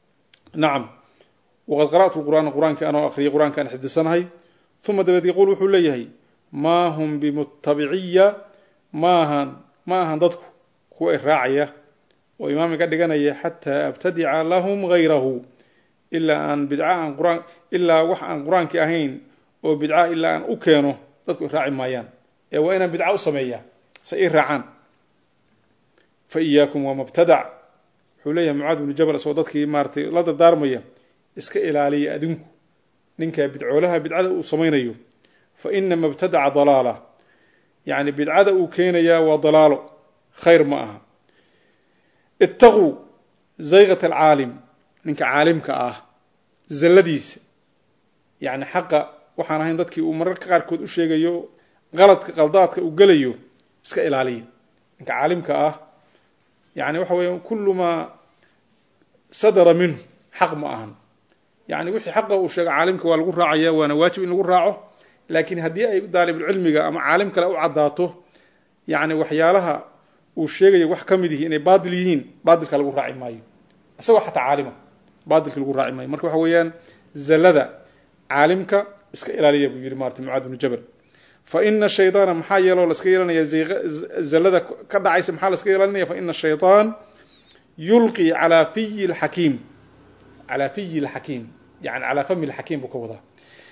نعم وقد قرأت القرآن القرآن كأنا أخري قرآن كان حدثناهي ثم دبت يقول وحليه ما هم بمتبعية ما هن ما هن ضدك هو الراعية وإمامي قد يقال حتى أبتدع لهم غيره إلا أن بدعاء عن قرآن إلا وح عن قرآن كأهين أو بدعاء إلا أن أكينه ضدك الراعي مايان وإن بدعاء سمية سئر رعان فإياكم ومبتدع حليه معاذ بن جبل صودتك مارتي لدى دارمية iska ilaaliya adinku ninka bidcoolaha bidcada uu sameeyo fa inna mabtada'a dalala yani bidcada uu keenaya waa dalaalo khayr ma aha ittaqu zaygat al-alim ninka aalimka ah zalladiisa yani xaqa waxaan ahayn dadkii uu mararka qaar kood u sheegayo qaladka qaldaadka uu galayo iska ilaaliya ninka aalimka ah yani waxa weeyaan kullu ma sadara min xaq ma ahan يعني وحي حقه وشيء عالمك والغو راعيا وانا واجب ان لغو راعه لكن هدي اي طالب العلم اما عالمك لا عداته يعني وحيالها uu sheegay wax kamid yihiin inay baadil yihiin baadilka lagu raaci maayo asagoo xataa caalima baadilka lagu raaci maayo marka waxa weeyaan zalada caalimka iska ilaaliya buu yiri maartay Muaad ibn Jabal fa inna shaytaana maxaa yeelo la iska yeelanaya zalada ka dhacaysa maxaa la iska yeelanaya fa inna shaytaan yulqi ala fi al-hakim calaa fiyi lxakiim yani calaa fami lxakiim buu ka wadaa.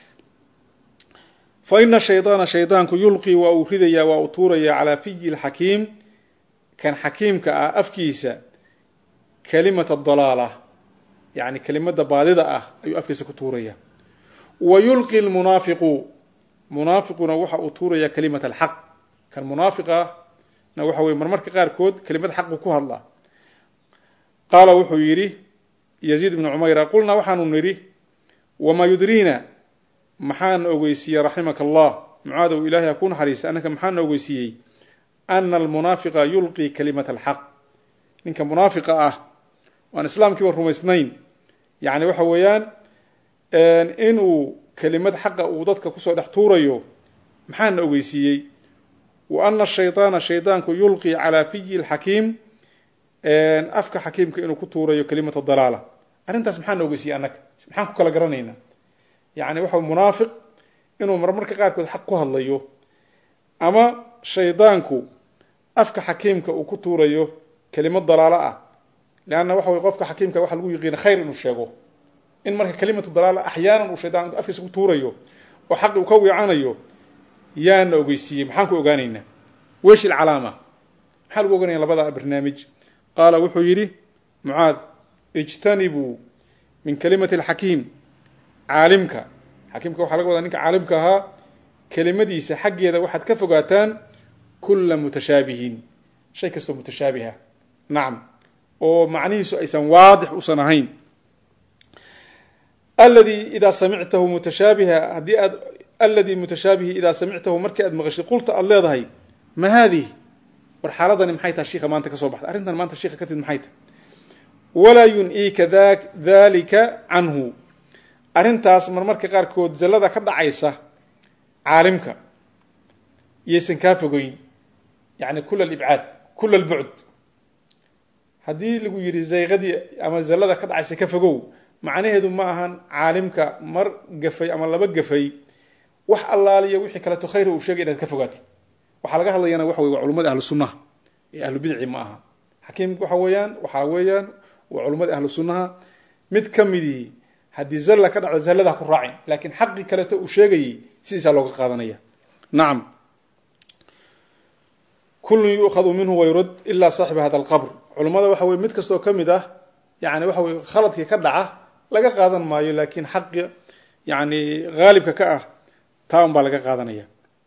fa ina shaydaana shaydaanku yulqii waa uu ridayaa waa uu tuurayaa calaa fiyi lxakiim kan xakiimka ah afkiisa kalimata dalaala yani kelimada baadida ah ayuu afkiisa ku tuuraya. wa yulqi lmunaafiqu munaafiquna waxa uu tuuraya kalimat alxaq kan munaafiqa na waxa weye marmarka qaarkood kelimad xaqu ku hadla. qaala wuxuu yidhi yaziid ibnu cumayra qulnaa waxaanu nidhi wamaa yudriina maxaana ogeysiiyey raximaka allah mucaadow ilaahay ha ku naxariista annaka maxaana ogeysiiyey ana almunaafiqa yulqii kalimata alxaq ninka munaafiqa ah waan islaamkiiba rumaysnayn yani waxa weeyaan inuu kelimad xaqa uu dadka kusoo dhex tuurayo maxaana ogeysiiyey. wa ana shayطaana shaydaanku yulqii calaa fiyi lxakiim afka xakiimka inuu ku tuurayo kelimata dalaala. arrintaas maxaana ogeysiiyey annaga maxaan ku kala garanaynaa yani waxa munaafiq inuu marmarka qaarkood xaq ku hadlayo ama shaydaanku afka xakiimka uu ku tuurayo kelimad dalaalo ah. leanna waxa wey qofka xakiimka waxa lagu yiqiina khayr inuu sheego in marka kelimatu dalaala axyaanan uu shaydaan afkiisa ku tuurayo oo xaqi uu ka wiicanayo yaana ogeysiiyey maxaan ku ogaanaynaa wesh ilcalaama maxaa lagu ogaanaya labada barnaamij. qaala wuxuu yidhi mucaad ijtanibuu min kalimati alxakiim caalimka xakiimka waxaa laga wadaa ninka caalimka ahaa kelimadiisa xaggeeda waxaad ka fogaataan kula mutashaabihin shay kastoo mutashaabiha nacam oo macnihiisu aysan waadix usan ahayn. alladii idaa samictahu mutashaabiha haddii aad alladii mutashaabihi idaa samictahu markii aad maqashid qulta aad leedahay ma haadihi war xaaladani maxay tahay shiika maanta ka soo baxda arrintan maanta shiika ka tid maxay tahay. walaa yun-iika dalika canhu arrintaas marmarka qaarkood zallada ka dhacaysa caalimka yaysan kaa fogeyn yani kula alibcaad kula albucd. haddii lagu yidhi zayqadii ama zallada ka dhacaysa ka fogow macnaheedu ma ahan caalimka mar gafay ama laba gafay wax allaaliya wixii kaleeto khayra uu sheegay inaad ka fogaatid. waxaa laga hadlayana waxa wey waa culimmada ahlu sunnaha ee ahlu bidci ma aha. xakiimka waxa weeyaan waxaa weeyaan waa culimmada ahlu sunnaha mid ka midii haddii zalla ka dhacdo zallada ha ku raacin laakiin xaqii kaleeto uu sheegayay sidiisaa looga qaadanaya. nacam kullun yu'khadu minhu wayrud ilaa saaxiba hada alqabr. culimmada waxa weye mid kastoo ka mid ah yani waxa weye khaladkii ka dhaca laga qaadan maayo laakiin xaqi yani haalibka ka ah taa un baa laga qaadanaya.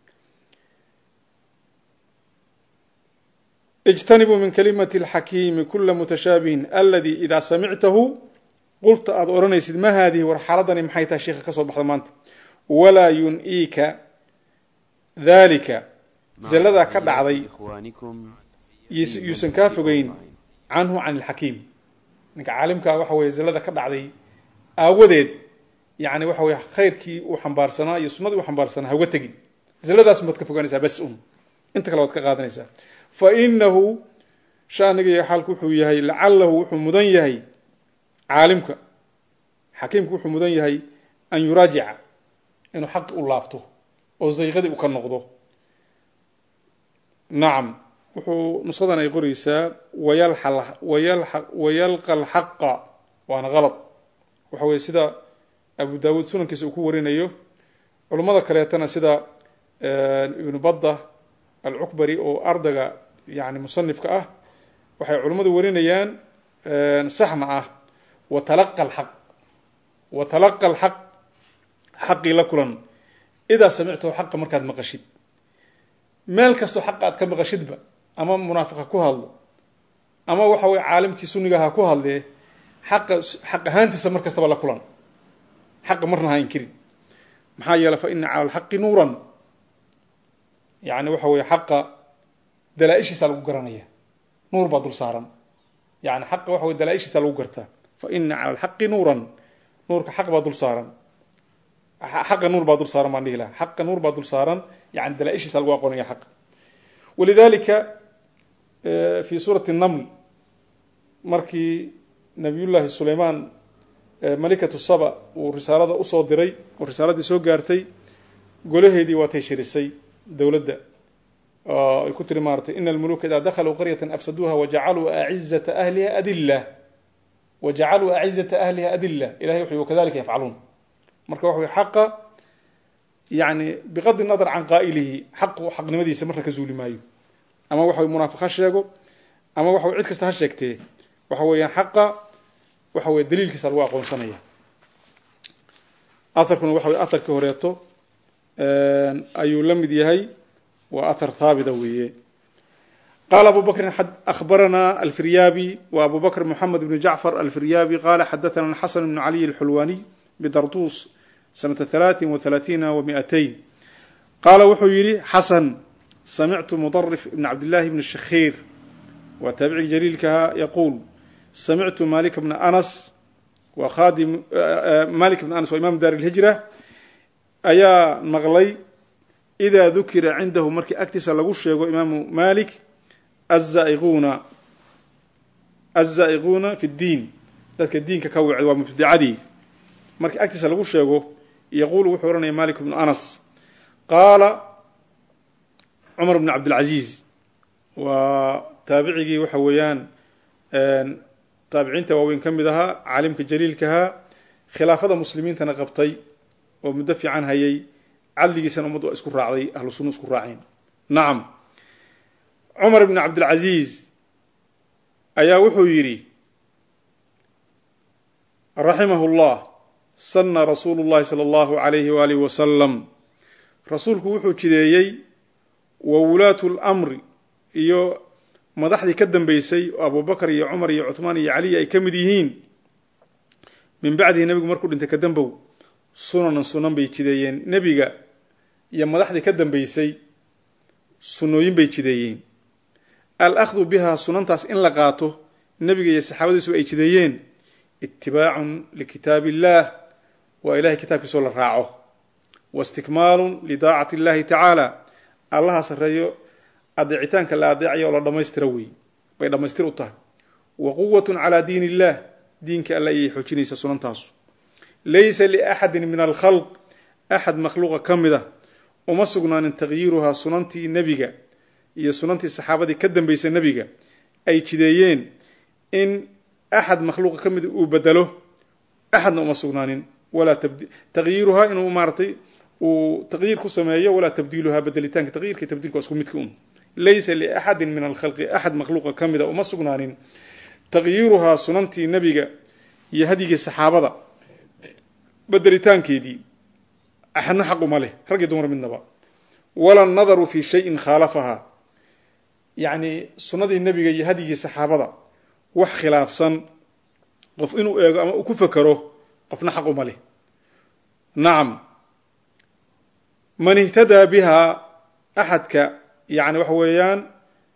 ijtanibuu min kalimati alxakiimi kula mutashaabihin aladi idaa samictahu qulta aada odhanaysid ma haadihi war xaaladani maxay tahay sheika ka soo baxda maanta. walaa yun-iika dalika zalladaa ka dhacday yuusan kaa fogeyn canhu can ilxakiim ninka caalimkaa waxa weye zallada ka dhacday aawadeed yani waxa weye khayrkii uu xambaarsanaa iyo sunnadii uu xambaarsanaa hauga tegin zalladaas baad ka fogaanaysaa bas un inta kale waad ka qaadanaysaa. fa inahu shaaniga iyo xaalku wuxuu yahay lacalahu wuxuu mudan yahay caalimka xakiimku wuxuu mudan yahay an yuraajica inuu xaqi u laabto oo zayqadii u ka noqdo. nacam wuxuu nushadan ay qoraysaa wayalqa alxaqa waana qalad waxa weye sida abu daawuud sunankiisa uu ku warinayo culummada kaleetana sida ibnu badda alcukbari oo ardayga yani musanifka ah waxay culummadu warinayaan saxna ah watalaqa alxaq watalaqa alxaq xaqii la kulan idaa samictahu xaqa markaad maqashid meel kastoo xaqa aad ka maqashidba ama munaafiqa ku hadlo ama waxa weye caalimkii sunniga ha ku hadlee xaqa xaq ahaantiisa mar kastaba la kulan xaqa marna ha inkirin maxaa yeele fa ina cala alxaqi nuuran yani waxa weye xaqa dalaa-ishiisa lagu garanaya nuur baa dul saaran yani xaqa waxa weye dalaa-ishiisa lagu gartaa fa ina cala alxaqi nuuran nuurka xaq baa dul saaran xaqa nuur baa dul saaran baan dhihi laha xaqa nuur baa dul saaran yani dalaa-ishiisa lagu aqoonaya xaqa. walidalika fi suurati naml markii nabiyullaahi sulaymaan malikatu saba uu risaalada usoo diray oo risaaladii soo gaartay golaheedii waatay shirisay dowladda ay ku tiri maaratay ina almuluka idaa dakhaluu qaryatan afsaduuha wajacaluu acizata ahliha adillah wajacaluu acizata ahliha adilla ilahay wuxuu wakadalika yafcaluun marka waxa way xaqa yani biqadi nadar can qaa'ilihi xaqu xaqnimadiisa marna ka zuuli maayo ama waxa way munaafiq ha sheego ama waxa way cid kasta ha sheegtee waxa weeyaan xaqa waxa way daliilkiisa lagu aqoonsanaya atharkuna waxa way atharkii horeeto ayuu la mid yahay waa athar thaabita weeye قال أبو بكر أخبرنا الفريابي وأبو بكر محمد بن جعفر الفريابي قال حدثنا الحسن بن علي الحلواني بدرطوس سنة ثلاث وثلاثين ومئتين قال وحيري حسن سمعت مطرف بن عبد الله بن الشخير وتابعي جليل كها يقول سمعت مالك بن أنس وخادم مالك بن أنس وإمام دار الهجرة أيا مغلي إذا ذكر عنده مركي أكتس لغوش يقول إمام مالك الزائغون الزائغون في الدين ذلك الدين ككوع ومبتدعدي مركي أكتس لغوش يقول وحورنا مالك بن أنس قال عمر بن عبد العزيز وتابعي وحويان تابعين تواوين كم ذها عالمك جليل كها خلافة مسلمين تنقبطي ومدفع عنها يي عدلي سنة مضوء اسكو راعي أهل السنة اسكو راعين نعم عمر بن عبد العزيز أيا وحو يري رحمه الله سن رسول الله صلى الله عليه وآله وسلم رسولك وحو كديي وولاة الأمر إيو مدحدي كدن بيسي أبو بكر يا عمر يا عثمان يا علي أي كمديهين من بعده نبي مركود انت كدن بو سنن سنن بي كديين نبيغا يا مدحدي كدن بيسي سنوين بي كديين الأخذ بها سننتاس إن لقاته نبيغا يا صحابتي سو أي كديين اتباع لكتاب الله وإله كتاب سول الراعه واستكمال لطاعة الله تعالى الله سريو أدعيتانك لا أدعي ولا دميستروي بين دميستر أطه وقوة على دين الله دينك ألا يحوشني سنن تاسو ليس لأحد من الخلق أحد مخلوق كمده وما سقنا أن تغييرها سننتي النبيك هي سننتي الصحابة كدن بيس النبيك أي كديين إن أحد مخلوق كمده وبدله أحد وما سقنا ولا تبدي تغييرها إنه مارتي وتغيير كسمية ولا تبديلها بدلتان كتغيير كتبديل كأسكم متكون ليس لأحد من الخلق أحد مخلوق كمده وما سقنا تغييرها سننتي النبيك يهديك الصحابة بدلتان كيدي أحنا حق ماله رجع دمر من نبأ ولا النظر في شيء خالفها يعني سنة النبي يهدي الصحابة وح خلاف صن قف إنه وكفكره قفنا حق ماله نعم من اهتدى بها أحد ك يعني وحويان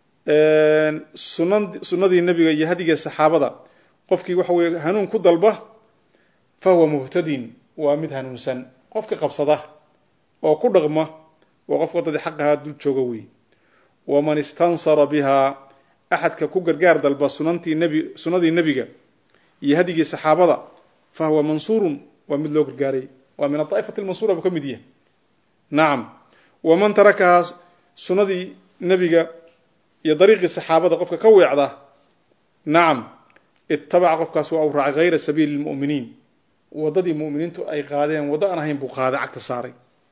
سنة سنة النبي يهدي الصحابة قفك وحوي هنون كضلبه فهو مهتدين ومدهن سن qofka qabsada oo ku dhaqma waa qof wadada xaqaha dul jooga weey waman istansara biha ahadka ku gargaar dalba sunantii nabi sunadii nabiga iyo hadigii saxaabada fa huwa mansurun wa mid loo gargaaray wa min taa'ifati al-mansura kamidiyah na'am waman taraka sunadii nabiga iyo dariiqi saxaabada qofka ka weecda na'am ittaba'a qofkaas waa raaci ghayra sabiil al-mu'minin وددي مؤمنين تو أي قادين ودأنا هين بقادة عكت صاري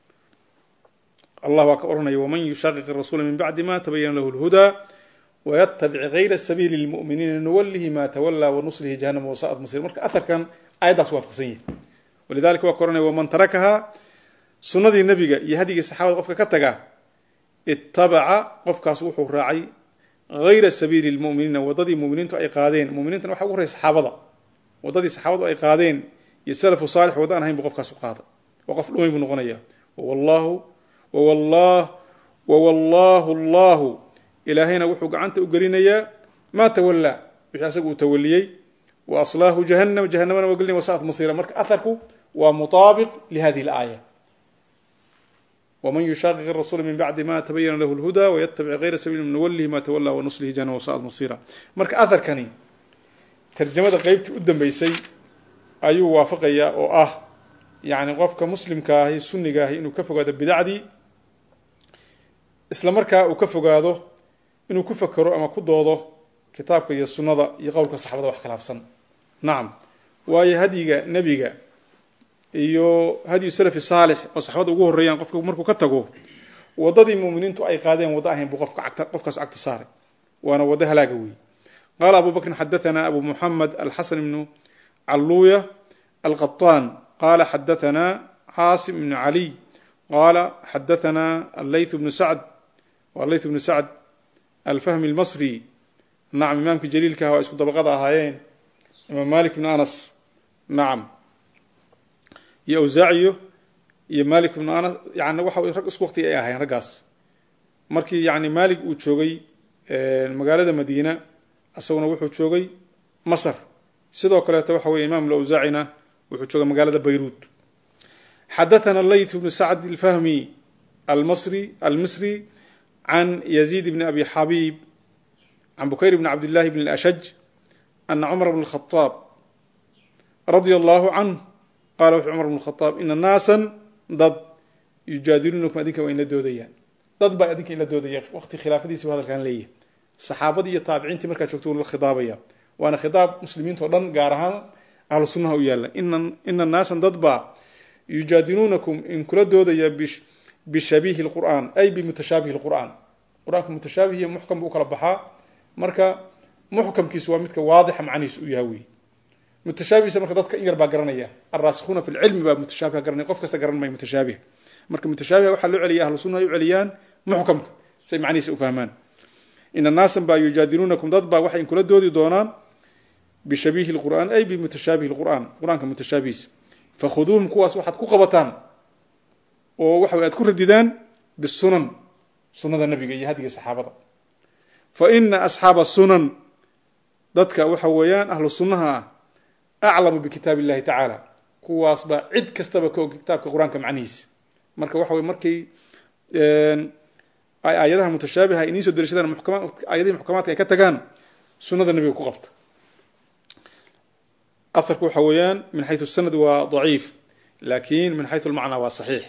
الله أكبرنا ومن يشاقق الرسول من بعد ما تبين له الهدى ويتبع غير السبيل المؤمنين نوله ما تولى ونصله جهنم وساءت مصير مرك أثر كان أيضا سوى فقسية ولذلك وكرنا ومن تركها سنة النبي يهدي الصحابة قفك كتجا اتبع قفك صوح الراعي غير السبيل المؤمنين وددي مؤمنين تو أي قادين مؤمنين تنوح وحور الصحابة وددي الصحابة أي قادين يسلف صالح ودان هين بقف كاسو قاده وقف لومي بن غنيا والله والله والله الله الهينا وحو غعنت اوغرينيا ما تولى بحسب توليي واصلاه جهنم جهنم وقلني وساءت مصيره مرك اثركو ومطابق لهذه الايه ومن يشاقق الرسول من بعد ما تبين له الهدى ويتبع غير سبيل من نوله ما تولى ونصله جهنم وساءت مصيره مرك اثر كني ترجمه قيبتي قدام بيسي ayuu waafaqaya oo ah yaani qofka muslimka ah sunniga ah inuu ka fogaado bidacdi isla markaa uu ka fogaado inuu ku fakaro ama ku doodo kitaabka iyo sunnada iyo qowlka saxaabada wax khilaafsan nacam waayo hadyiga nebiga iyo hadyu salafi saalix oo saxaabada ugu horreeyaan qofka markuu ka tago waddadii mu'miniintu ay qaadeen waddo ahayn buu qofka cagta qofkaas cagta saaray waana waddo halaaga weeye qaala abu bakrin xadathana abu muxamed alxasan ibnu calluuya alqaطaan qaala xadathana caasim ibnu caliy qaala xadathana allayth ibnu sacd والليث بن سعد الفهمي المصري نعم إمامك جليل كهو اسكو طبقات أهايين إمام مالك بن أنس نعم يا أوزاعيه يا مالك بن أنس يعني وحو رق اسكو وقتي أي أهايين رقاص مركي يعني مالك وتشوغي المقالة مدينة أسونا وحو تشوغي مصر سيدو كلاته وحو إمام الأوزاعنا وحو تشوغي مقالة بيروت حدثنا الليث بن سعد الفهمي المصري المصري عن يزيد بن أبي حبيب عن بكير بن عبد الله بن الأشج أن عمر بن الخطاب رضي الله عنه قال في عمر بن الخطاب إن الناسا ضد يجادلونكم أديك وإن الدوديان ضد بقى أديك إلا الدوديان وقت خلافة دي سوى هذا كان ليه الصحابة دي تابعين تمركا شفتون الخضابية وأنا خضاب مسلمين طردن قارهان أهل السنة ويالا إن, إن الناسا ضد بقى يجادلونكم إن كل الدودية بش بشبيه القرآن أي بمتشابه القرآن قرآن متشابه هي محكم بوكلا بحا مركا محكم كيسوا متك واضح معني سويهوي متشابه سمركا دادك إنجر باقرانيا الراسخون في العلم باب متشابه قرانيا قف كستا قران ما متشابه مركا متشابه وحلو علي أهل السنة يعليان محكم سي معني سوفهمان إن الناس با يجادلونكم ضد با وحي إن كل دودي دونان بشبيه القرآن أي بمتشابه القرآن قرآن كمتشابه فخذوهم كواس واحد كوكبتان وwaxa way aad ku radidaan bisunan sunnada nabiga iyo hadiga saxaabada fa inna ashaaba sunan dadka waxa weeyaan ahlu sunnaha a'lamu bi kitaabillahi ta'ala kuwaas ba cid kastaba ka kitaabka quraanka macnihiisa marka waxa way markii een ay aayadaha mutashaabiha inii soo dirashadaan muhkamaad aayadaha muhkamaadka ay ka tagaan sunnada nabiga ku qabta afarku waxa weeyaan min haythu sanad waa dhaif laakiin min haythu al-macna waa sahih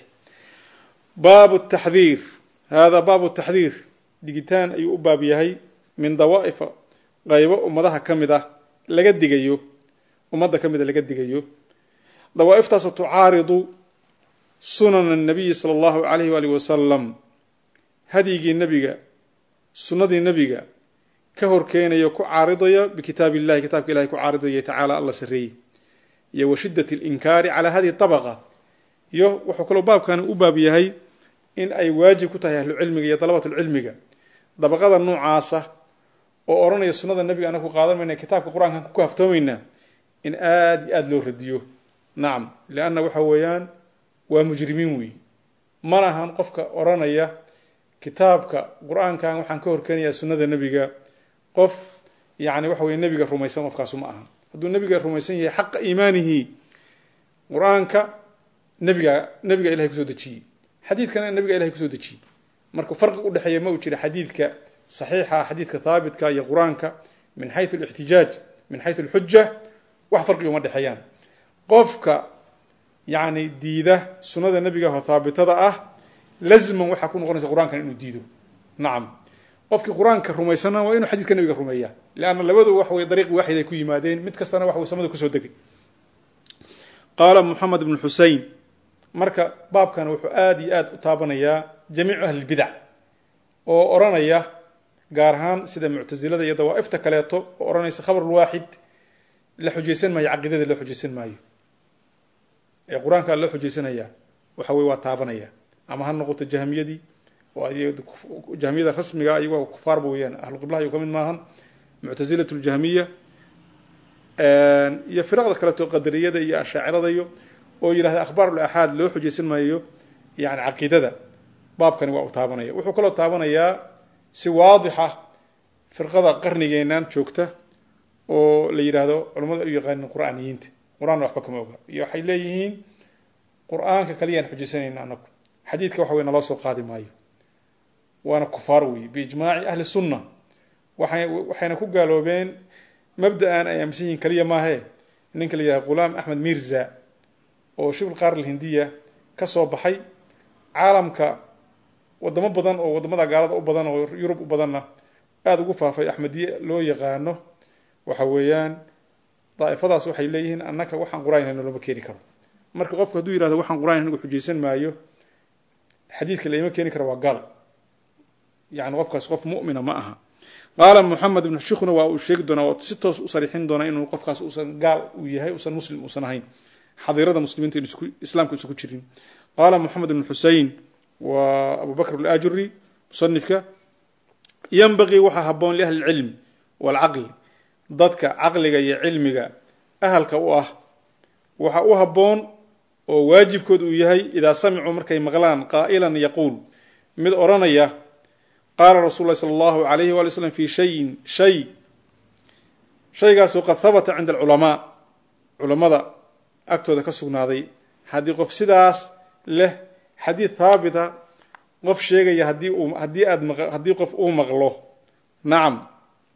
باب التحذير هذا باب التحذير ديجيتان أي باب يهي من ضوائف غيبة أمضها كمدة لقد ديجيو أمضها كمدة لقد ديجيو ضوائف تعارض سنن النبي صلى الله عليه وآله وسلم هديجي النبي سنة النبي كهر كين يكو عارضية بكتاب الله كتاب الله يكو عارضية تعالى الله سري وشدة الإنكار على هذه الطبقة يو وحكلو باب كان أباب يهي إن أي واجب كتاه أهل العلم يا طلبة العلم طبقة النوع عاصة وأرنا السنة النبي أنا كقادر من كتاب القرآن كان كافتومينا إن آد آد له رديو نعم لأن وحويان ومجرمين وي مرة هنقفك أرنا يا كتابك القرآن كان وحن كور كان يا سنة النبي قف يعني وحوي النبي الرميسان وفكاسو معها هذو النبي الرميسان هي حق إيمانه قرآنك نبيga nabiga ilaahay ku soo dajiyay xadiidkana nabiga ilaahay ku soo dajiyay marka farqi u dhaxeeyo ma u jira xadiidka saxiixa xadiidka thaabitka iyo quraanka min haythu al-ihtijaj min haythu al-hujja wax farqi uma dhaxeeyaan qofka yaani diida sunnada nabiga oo thaabitada ah lazman waxa ku noqonaysa quraanka inuu diido naam qofki quraanka rumaysana waa inuu xadiidka nabiga rumeeyaa laana labadu wax way dariiq waaxid ay ku yimaadeen mid kastana wax uu samada ku soo degay قال محمد بن الحسين marka baabkan wuxuu aad iyo aad u taabanayaa jamiic ahli bid'ah oo oranaya gaar ahaan sida mu'tazilada iyo dawaa'ifta kaleeto oo oranaysa khabar waahid la xujaysan maayo aqidada la xujaysan maayo ee quraanka la xujaysanaya waxa way waa taabanaya ama han noqoto jahmiyadi oo ay jahmiyada rasmiga ayagoo kufaar booyaan ahlu qiblaha iyo kamid maahan mu'tazilatul jahmiya ee iyo firqada kaleeto qadariyada iyo ashaacirada iyo oo yiraahdo akhbaar al-ahad loo xujaysan maayo yaani aqeedada baabkani waa u taabanaya wuxuu kala taabanaya si waadixa firqada qarnigeenan joogta oo la yiraahdo culimada u yaqaan quraaniyiinta quraan waxba kama oga iyo waxay leeyihiin quraanka kaliyan xujaysanayna anaku xadiidka waxa weyn loo soo qaadi maayo waana kufaar weey biijmaaci ahli sunnah waxay waxayna ku gaaloobeen mabda'an ay amsiin kaliya ma ahe ninka la yiraahdo Ghulam Ahmad Mirza oo shibul qaar al-Hindiya ka soo baxay caalamka wadamo badan oo wadamada gaalada u badan oo Yurub u badanna aad ugu faafay Ahmadiya loo yaqaano waxa weeyaan daa'ifadaas waxay leeyihiin annaka waxaan quraan hayno lama keeni karo marka qofku hadduu yidhahdo waxaan quraan hayno xujaysan maayo xadiidka lama keeni karo waa gaal yani qofkaas qof mu'mina ma aha qaala Muhammad ibn Shukhna waa uu sheegi doonaa oo si toos u sarixin doonaa inuu qofkaas uusan gaal u yahay uusan muslim uusan ahayn xadiirada muslimiinta isku islaamka isku jirin qaala Muhammad ibn Husayn wa Abu Bakr al-Ajurri musannifka yanbaghi waxa haboon li ahli ilm wal aql dadka aqliga iyo cilmiga ahalka u ah waxa u haboon oo waajibkoodu yahay ida samicu markay maqlaan qaa'ilan yaqul mid oranaya قال رسول الله صلى الله عليه وآله وسلم في شيء شيء شيء قاسو قد ثبت عند العلماء علماء أكتو ذا كسوناضي هدي قف سداس له حديث ثابتة قف شيء يهدي أم هدي أد مغ هدي قف أم مغلوه نعم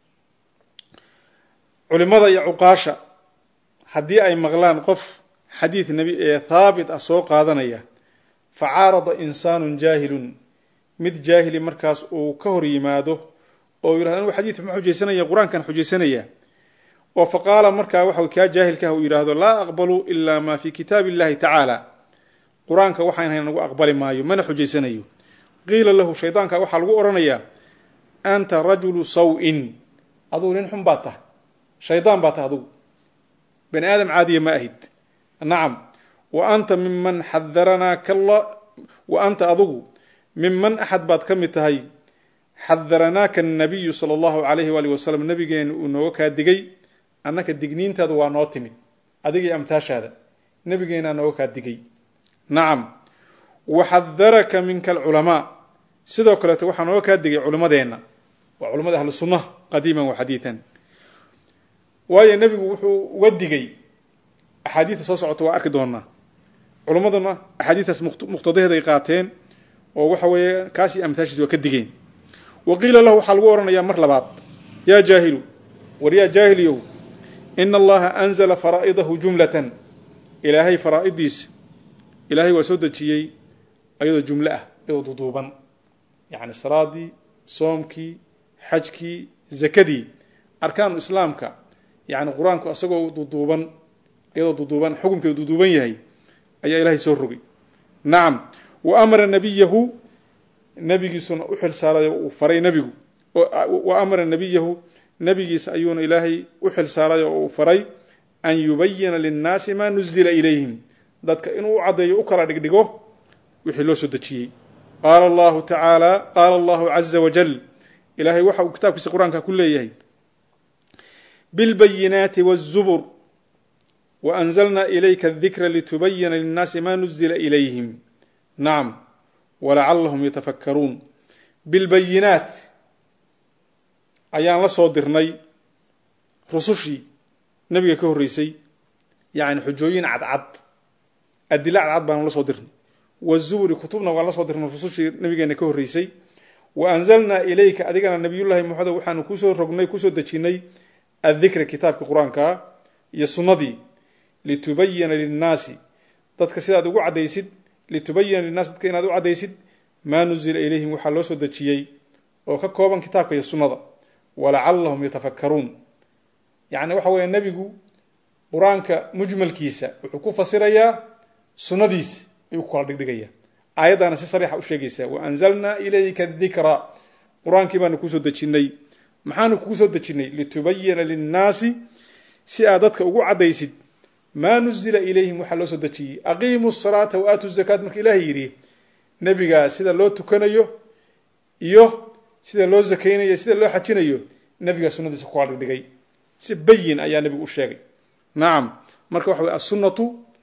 علماء يعقاشة هدي أي مغلان قف حديث النبي ثابت أسوق هذا نية فعارض إنسان جاهل mid jaahili markaas uu ka hor yimaado oo yiraahdo uu xadiis ma xujaysanaya quraankan xujaysanaya oo faqala markaa waxa uu ka jaahilka uu yiraahdo la aqbalu illa ma fi kitaabillahi ta'ala quraanka waxaan hayna nagu aqbali maayo mana xujaysanayo qila lahu shaydaanka waxa lagu oranaya anta rajulu sawin aduu nin xun baata shaydaan baata aduu bani aadam caadiye ma ahid nacam wa anta mimman hadarana kalla wa anta aduu ممن أحد بعد كم تهي حذرناك النبي صلى الله عليه وآله وسلم النبي جين ونوك هدقي أنك الدقنين تدوى ناطمي أدقي أمتاش هذا النبي جين أنوك هدقي نعم وحذرك منك العلماء سيدوك لا توحى نوك هدقي علماء دينا وعلماء أهل السنة قديما وحديثا وهي النبي ودقي أحاديث صوصعة وأكدونا علماء دينا أحاديث مقتضيه دقيقتين oo waxa weeye kaasi amtaashiis waa ka digeen waqila lahu waxa lagu oranayaa mar labaad ya jaahilu wariya jaahiliyo inna allaha anzala faraa'idahu jumlatan ilaahay faraa'idis ilaahay waa soo dajiyay ayadoo jumla ah ayadoo duduuban yaani salaadi soomki xajki zakadi arkaanu islaamka yaani quraanku asagoo duduuban ayadoo duduuban xukunkeedu duduuban yahay ayaa ilaahay soo rogay naam وأمر نبيه نبي سن أحل سارة وفري نبيه وأمر نبيه نبي سأيون إلهي أحل سارة وفري أن يبين للناس ما نزل إليهم ذاتك إنه عضي أكرا دقدقه وحلو سدتشي قال الله تعالى قال الله عز وجل إلهي وحا كتابك سقرانك كل يهي بالبينات والزبر وأنزلنا إليك الذكر لتبين للناس ما نزل إليهم نعم ولعلهم يتفكرون بالبينات أيان لا soo dirnay rusushii nabiga ka horeysay yaani xujooyin cad cad adila cad baan la soo dirnay wazuri kutubna waan la soo dirnay rusushii nabigeena ka horeysay wa anzalna ilayka adigana nabiyullaahi muhammad waxaan ku soo rognay ku soo dajinay adhikra kitaabka quraanka iyo sunnadii litubayyana lin-naasi dadka sidaad ugu cadaysid لتبين للناس كأن هذا عديسد ما نزل إليهم وحلو سدتشيي أو ككوبا كتابك السنة ولعلهم يتفكرون يعني وحوي النبي جو قرآنك مجمل كيسة وحكو فصيريا سنة ديس يقول لك دقيقة آيات أنا سصريحة أشياء وأنزلنا إليك الذكرى قرآنك ما نكوسو دتشيني محا نكوسو دتشيني لتبين للناس سيادتك أو عديسد ما نزل إليهم وحلو سدتشي أقيموا الصلاة وآتوا الزكاة مرك إلهي يري نبيغا سيدا لو تكنيو يو سيدا لو زكينيو سيدا لو حجينيو نبيغا سنة ديس قوالك دقاي سبين أيها نبي أشياء نعم مرك وحوي السنة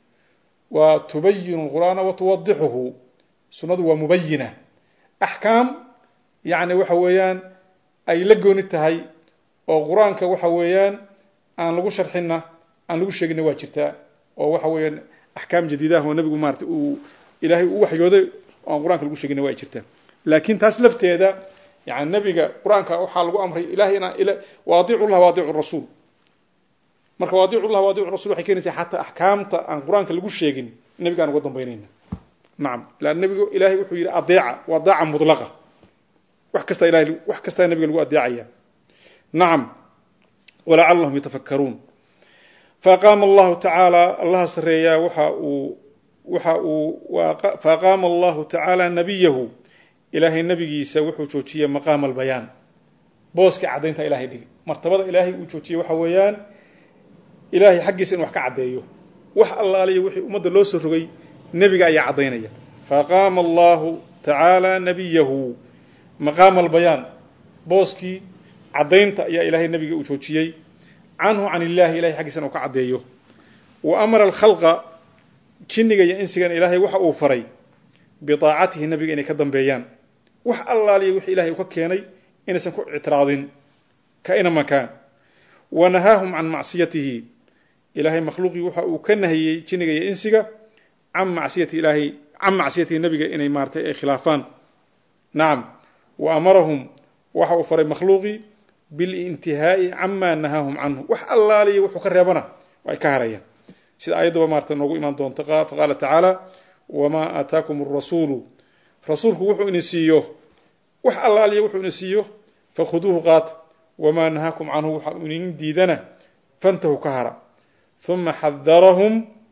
وتبين القرآن وتوضحه سنة ومبينة أحكام يعني وحويان أي لقون التهي وقرآنك وحويان أن لغو شرحنا aan lagu sheegin waa jirtaa oo waxa weeyaan ahkaam jadiida ah oo nabigu maartay uu ilaahay uu waxyooday oo quraanka lagu sheegin waa jirtaa laakiin taas lafteeda yaani nabiga quraanka waxa lagu amray ilaahay ina ila waadi'u allah waadi'u rasuul marka waadi'u allah waadi'u rasuul waxay keenaysaa hatta ahkaamta aan quraanka lagu sheegin nabiga aan ugu dambeynayna naam la nabigu ilaahay wuxuu yiri adeeca wadaa'a mudlaqa wax kasta ilaahay wax kasta nabiga lagu adeecaya naam wala'allahum yatafakkarun faaqaama allahu tacaala allaha sareeyaa waxa uu waxa uu faaqaama allahu tacaala nabiyahu ilaahay nabigiisa wuxuu joojiyey maqaam albayaan booska cadaynta ilaahay dhigi martabada ilaahay uu joojiyey waxa weeyaan ilaahay xaqiisa in wax ka cadeeyo wax allaaliyo wixii umada loo soo rogay nabiga ayaa cadaynaya faaqaama allahu tacaala nabiyahu maqaam albayaan booski cadaynta ayaa ilaahay nabiga uu joojiyey canhu can illahi ilahay xaqiisa inuu ka cadeeyo wa amara alkhalqa jinniga iyo insigan ilaahay waxa uu faray biaacatihi nabiga inay ka dambeeyaan wax allaaliyo wixii ilahay uu ka keenay inaysan ku ictiraadin kaina makaan wa nahaahum can macsiyatihi ilaahay makhluuqii waxa uu ka nahiyey jinniga iyo insiga can macsiyati ilaahay can macsiyatihi nabiga inay maartay ay khilaafaan nacam wa amarahum waxa uu faray makhluuqii bilintihaa'i cama nahaahum canhu wax allaaliyo wuxuu ka reebana ay ka harayaan sida ayaddaba maarta noogu imaan doonta faqaala tacaala wamaa aataakum arasuulu rasuulku wuxuu idin siiyo wax allaaliyo wuxuu idin siiyo fakhuduuhu qaata wamaa nahaakum canhu waxa uu idin diidana fantahu ka hara uma xadarahum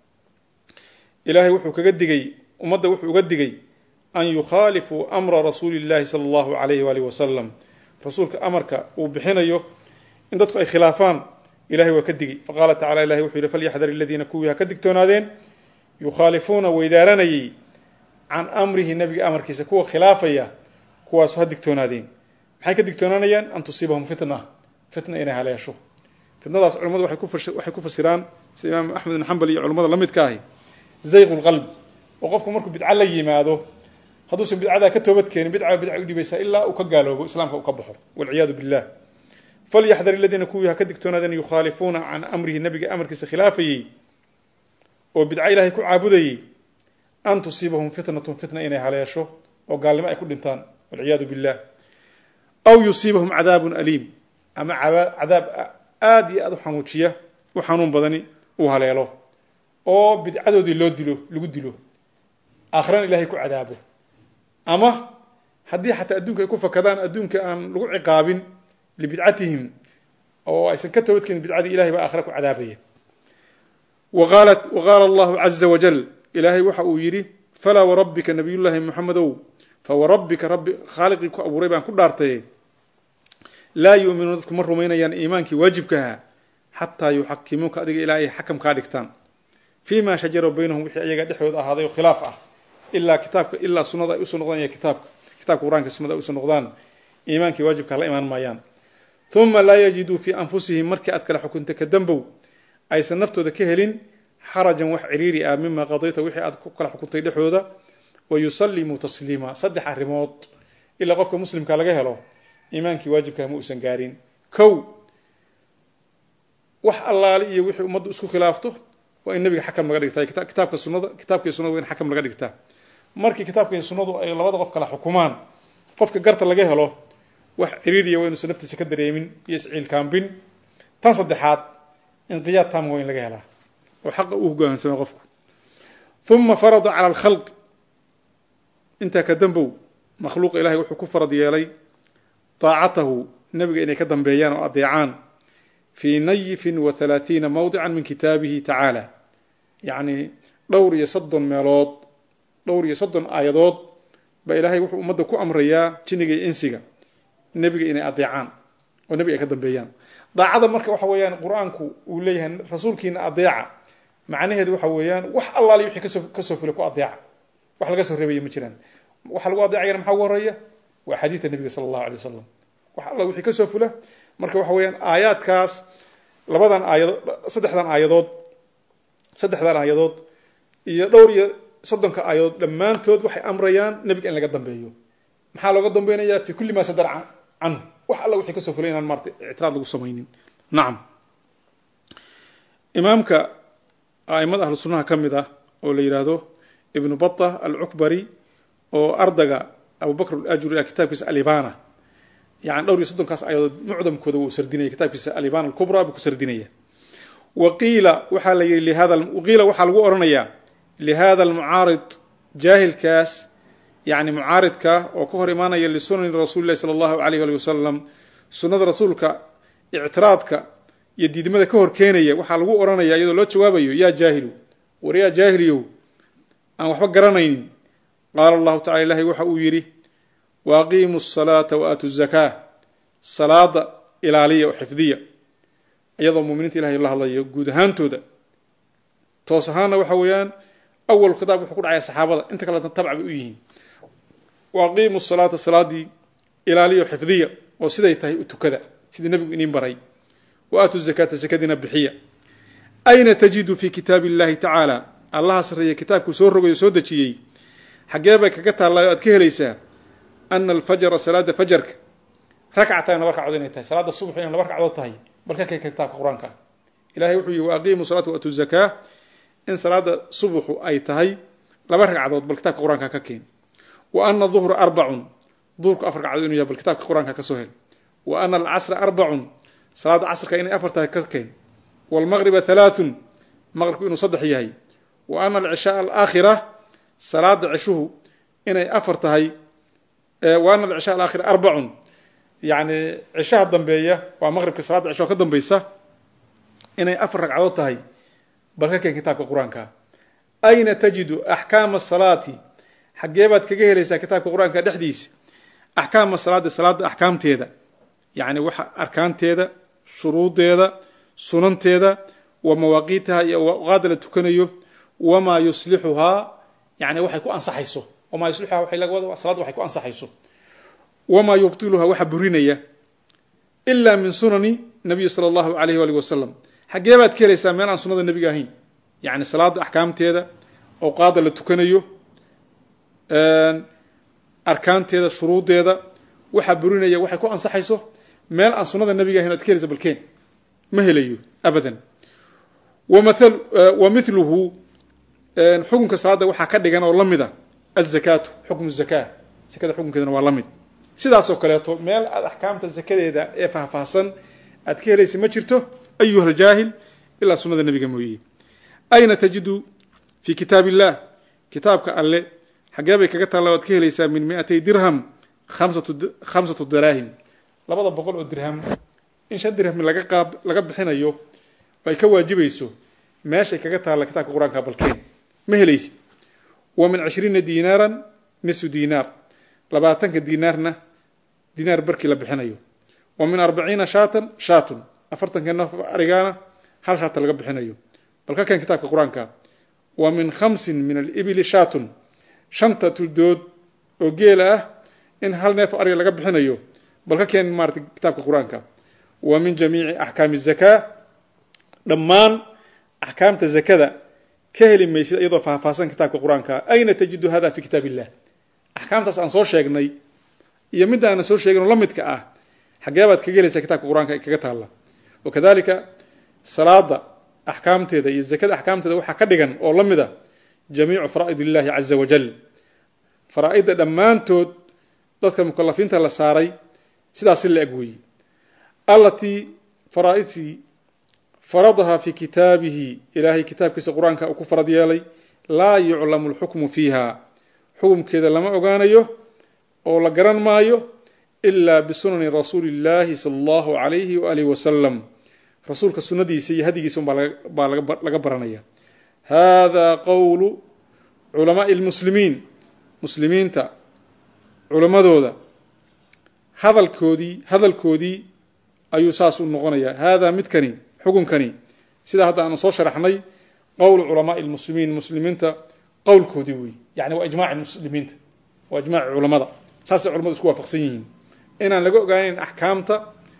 ilaahay wuxuu kaga digay ummadda wuxuu uga digay an yukhaalifuu amra rasuuli llahi sala allahu alayhi waalihi wasalam rasuulka amarka uu bixinayo in dadku ay khilaafaan ilahay waa ka digay faqaala tacala ilahay wuxuu yidhi falyaxdar aladiina kuwii ha ka digtoonaadeen yukhaalifuuna weydaaranayay can amrihi nabiga amarkiisa kuwa khilaafaya kuwaas ha digtoonaadeen maxay ka digtoonaanayaan an tusiibahum fitna fitna inay haleesho fitnadaas culimadu waxay ku fasiraan sida imaam axmed ibn xambal iyo culimada la midka ahi zayqu lqalb oo qofku markuu bidca la yimaado hadduusan bidcadaa ka toobad keenin bidca bidca u dhibaysaa ilaa uu ka gaaloobo islaamka uu ka baxo walciyaadu billah falyaxdar aladiina kuwii ha ka digtoonaadeen yukhaalifuuna can amrihi nabiga amarkiisa khilaafayey oo bidca ilaahay ku caabudayey an tusiibahum fitnatun fitna inay haleesho oo gaalnimo ay ku dhintaan walciyaadu billah aw yusiibahum cadaabun aliim ama cadaab aad iyo aad u xanuujiya u xanuun badani uu haleelo oo bidcadoodii loo dilo lagu dilo aakhirana ilaahay ku cadaabo ama haddii xataa adduunka ay ku fakadaan adduunka aan lagu ciqaabin libidcatihim oo aysan ka toobadkeenin bidcadii ilahay baa aakhira ku cadaabaya waqaala allahu caza wajal ilaahay waxa uu yidhi falaa warabbika nabiyullaahi muxamedow fawarabbika rabbi khaaliqii ku abuuray baan ku dhaartaye laa yu'minuuna dadku ma rumaynayaan iimaankii waajibkaha xataa yuxakimuuka adiga ilaa ay xakam kaa dhigtaan fii ma shajara baynahum wixii ayaga dhexdooda ahaaday oo khilaaf ah ilaa kitaabka ilaa sunnada ay usoo noqdaan iyo kitaabka kitaabka qur-aanka sunnada ay usoo noqdaan iimaankii waajibka la imaan maayaan uma laa yajiduu fii anfusihim markii aad kala xukunta ka dambow aysan naftooda ka helin xarajan wax ciriiri ah mima qadayta wixii aad ku kala xukuntay dhexdooda wa yusallimuu tasliima saddex arrimood ilaa qofka muslimka laga helo iimaankii waajibkaha ma uusan gaarin kow wax allaali iyo wixii ummaddu isku khilaafto waa in nabiga xakam laga dhigtaa kitaabka sunnada kitaabka sunnada waa in xakam laga dhigtaa markii kitaabka iyo sunnadu ay labada qof kala xukumaan qofka garta laga helo wax ciriiriya waa inuusan naftiisa ka dareemin iyo isciilkaambin tan saddexaad inqiyaad taam waa in laga helaa oo xaqa uu hoggaansamay qofku uma farada cala alkhalq intaa ka dambow makhluuqa ilahay wuxuu ku farad yeelay taacatahu nabiga inay ka dambeeyaan oo adeecaan fii nayifin wa halaathiina mawdican min kitaabihi tacaala yacni dhowr iyo soddon meelood dhowr iyo soddon aayadood baa ilaahay wuxuu ummadda ku amrayaa jinniga iyo insiga nebiga inay adeecaan oo nebiga ay ka dambeeyaan daacada marka waxa weeyaan qur-aanku uu leeyahay rasuulkiina adeeca macnaheedu waxa weeyaan wax allaali wixii kasoo kasoo fulay ku adeeca wax laga soo reebaya ma jiraan waxa lagu adeecayana maxaa ugu horeeya waa xadiidka nebiga sala allahu alay wasalam wax alla wixii kasoo fula marka waxa weeyaan aayaadkaas labadan aayadood saddexdan aayadood saddexdan aayadood iyo dhowr iyo soddonka aayadood dhammaantood waxay amrayaan nebiga in laga dambeeyo maxaa looga dambeynaya fi kulli maa sadara canhu wax alla wixii kasoo fulay inaan maarata ictiraad lagu samaynin nacam imaamka a'imada ahlu sunnaha ka mid ah oo la yidhaahdo ibnu bata alcukbari oo ardaga abubakr alajuri ah kitaabkiisa alibana yani dhowr iyo soddonkaas aayadood mucdamkooda wuu sardinaya kitaabkiisa alibana alkubra buu ku sardinaya waqiila waxaa la yidhi lihada waqiila waxaa lagu odhanayaa lihada almucaarid jaahilkaas yani mucaaridka oo ka hor imaanaya lisunani rasuuli llahi sala allahu alayh ali wasalam sunnada rasuulka ictiraadka iyo diidmada ka hor keenaya waxaa lagu oranaya iyadoo loo jawaabayo yaa jaahilu war yaa jaahiliyow aan waxba garanaynin qaala allahu tacala ilahay waxa uu yidhi waaqiimu asalaata wa aatu zakaa salaada ilaaliya oo xifdiya iyadoo muuminiinta ilahay la hadlayo guud ahaantooda toos ahaanna waxa weeyaan awal khitaab wuxuu ku dhacaya saxaabada inta kale tabca bay u yihiin waaqiimu salaata salaadii ilaaliya oo xifdiya oo siday tahay u tukada sidii nabigu iniin baray wa aatu zakaata zakadiina bixiya ayna tajidu fi kitaabi illahi tacaala allaha sarreeya kitaabkuu soo rogayo soo dejiyey xaggee bay kaga taallaayo aad ka helaysaa ana alfajra salaada fajarka rakcatan laba ragcadood inay tahay salaada subax inay laba ragcadood tahay balka kay kitaabka quraanka ilaahay wuxuu yiri waaqiimu salaata wa atu zakaa in salaada subaxu ay tahay laba ragcadood bal kitaabka quraanka ka keen wa ana dhuhra arba'un dhuhurku afar ragcadood inuu yahay bal kitaabka quraanka ka soo hel wa ana al-asra arba'un salaada casrka inay afar tahay ka keen wal maghriba thalathun maghribku inuu saddex yahay wa ana al-isha al-akhirah salaada cishuhu inay afar tahay wa ana al-isha al-akhirah arba'un يعني عشاء dambeeya waa maqribka salaada cisho ka dambaysa inay afar ragcadood tahay balka keen kitaabka quraanka ayna tajidu ahkaam as-salati xageebaad kaga helaysaa kitaabka quraanka dhexdiisa ahkaam as-salati salaada ahkaamteeda yani waxa arkaanteeda shuruudeeda sunanteeda wa mawaqitaha iyo waqaad la tukanayo wama yuslihuha yani waxay ku ansaxayso wama yuslihuha waxay laga wado salaad waxay ku ansaxayso وما يبطلها وحبرينيا إلا من سنن النبي صلى الله عليه وآله وسلم حجابات كريسة من عن سنة النبي جاهين يعني صلاة أحكام تيدا أوقات اللي تكنيو أركان تيدا شروط تيدا وحبرينيا وحكو أنصح يسوه من عن سنة النبي جاهين تكريسة بالكين مهليو أبدا ومثل ومثله حكم كصلاة وحكد جانا والله الزكاة حكم الزكاة زكاة حكم كذا والله sidaas oo kale to meel aad ahkaamta zakadeeda ee faahfaahsan aad ka helaysa ma jirto ayuha jaahil ila sunnada nabiga mooyee ayna tajidu fi kitaabillah kitaabka alle xageebay kaga taalo aad ka helaysaa min mi'atay dirham khamsatu khamsatu dirahim labada boqol oo dirham in shan dirham laga qaab laga bixinayo way ka waajibayso meesha kaga taalo kitaabka quraanka balkeen ma helaysid wa min عشرين dinaran nisfu dinar labaatanka dinaarna dinaar barkii la bixinayo wa min أربعين shaatan shaatun afartanka naf arigaana hal shaata laga bixinayo balka kan kitaabka quraanka wa min khamsin min al-ibil shaatun shanta tuldood oo geel ah in hal neef ariga laga bixinayo balka kan maartay kitaabka quraanka wa min jamii'i ahkaam az-zakaa dhammaan ahkaamta zakada ka heli maysid iyadoo faahfaahsan kitaabka quraanka ayna tajidu hada fi kitaabillah ahkaamtaas aan soo sheegnay iyo mid aan soo sheegno la midka ah xageebaad kaga helaysaa kitaabka quraanka kaga taala wakadalika salaada ahkaamteeda iyo zakada ahkaamteeda waxa ka dhigan oo la mid ah jamiicu faraa'idillahi azza wa jalla faraa'ida dhamaantood dadka mukallafiinta la saaray sidaas la agweey allati faraa'iti faradaha fi kitaabihi ilaahi kitaabkiisa quraanka uu ku farad yeelay la yu'lamu al-hukmu fiha xukumkeeda lama ogaanayo oo la garan maayo illa bi sunani rasuulillahi sallallahu alayhi wa alihi wa sallam rasuulka sunnadiisa iyo hadigiisa baa laga baranaya hada qawlu ulama almuslimiin muslimiinta ulamadooda hadalkoodii hadalkoodii ayuu saas u noqonaya hada midkani xukunkani sida hadda aan soo sharaxnay qawlu ulama almuslimiin muslimiinta qawlkoodii weey يعني واجماع المسلمين واجماع العلماء ساس علماء اسكو وافقسين ان ان laga ogaaneen ahkaamta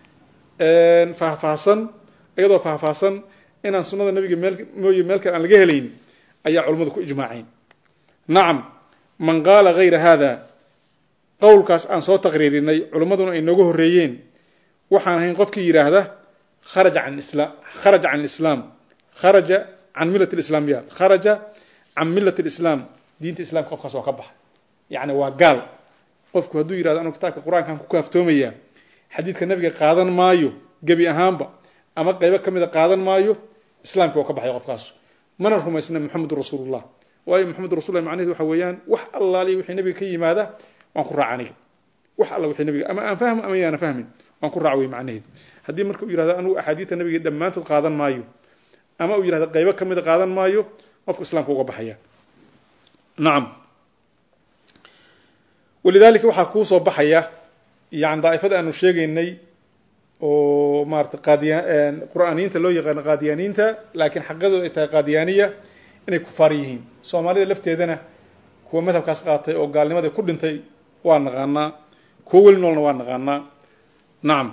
een faahfaahsan iyadoo faahfaahsan in aan sunnada nabiga meel mooyo meel kale aan laga helayn ayaa culimadu ku ijmaaceen nacam man qala ghayra hada qawlkaas aan soo taqriirinay culimaduna ay nooga horeeyeen waxaan ahayn qofkii yiraahda kharaja an islam kharaja an islam kharaja an millat al-islamiyat kharaja an millat al-islam diinta islaamka qofkaas waa ka bax yaani waa gaal qofku haduu yiraahdo anu kitaabka quraanka ku kaaftoomaya xadiidka nabiga qaadan maayo gabi ahaanba ama qayb kamid ah qaadan maayo islaamka waa ka baxay qofkaas mana rumaysna muhammadu rasuulullah waayo muhammadu rasuulullah macnaheedu waxa weeyaan wax allaali wixii nabiga ka yimaada waan ku raacaniga wax alla wixii nabiga ama aan fahmo ama yaana fahmin waan ku raacay macnaheedu haddii marka uu yihahdo anugu axaadiidta nabiga dhammaantood qaadan maayo ama uu yihahdo qaybo ka mida qaadan maayo qofku islaamka uga baxaya. nacam walidaalika waxaa kuu soo baxaya yani daa'ifada aanu sheegaynay oo maarata qaadiya qur'aaniyiinta loo yaqaano qaadiyaaniinta laakiin xaqadooda ay tahay qaadiyaaniya inay kufaar yihiin. soomaalida lafteedana kuwa madhabkaas qaatay oo gaalnimadii ku dhintay waa naqaanaa, kuwo weli noolna waa naqaanaa. nacam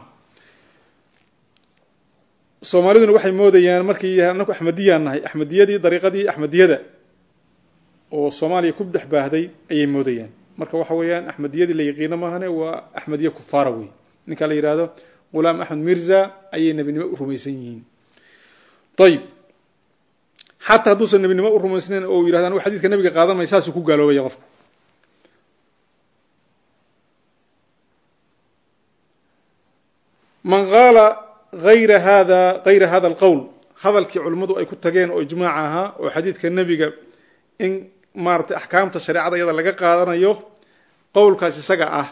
soomaaliduna waxay moodayaan markii anaku axmediyaan nahay axmediyadii dariiqadii axmediyada oo soomaaliya ku dhex baahday ayay moodayaan. marka waxa weeyaan axmediyadii la yaqiino maahane waa axmediye kufaara wey. ninka la yihahdo gulaam axmed mirza ayay nebinimo u rumaysan yihiin. ayib xataa hadduusan nebinimo u rumaysnayn oo yihahdo anigu xadiidka nabiga qaadan maya saasuu ku gaaloobaya qofku. man qaala ayra hada gayra hada alqowl hadalkii culimmadu ay ku tageen oo ijmaac ahaa oo xadiidka nebiga in maaratay axkaamta shareecada iyada laga qaadanayo qowlkaas isaga ah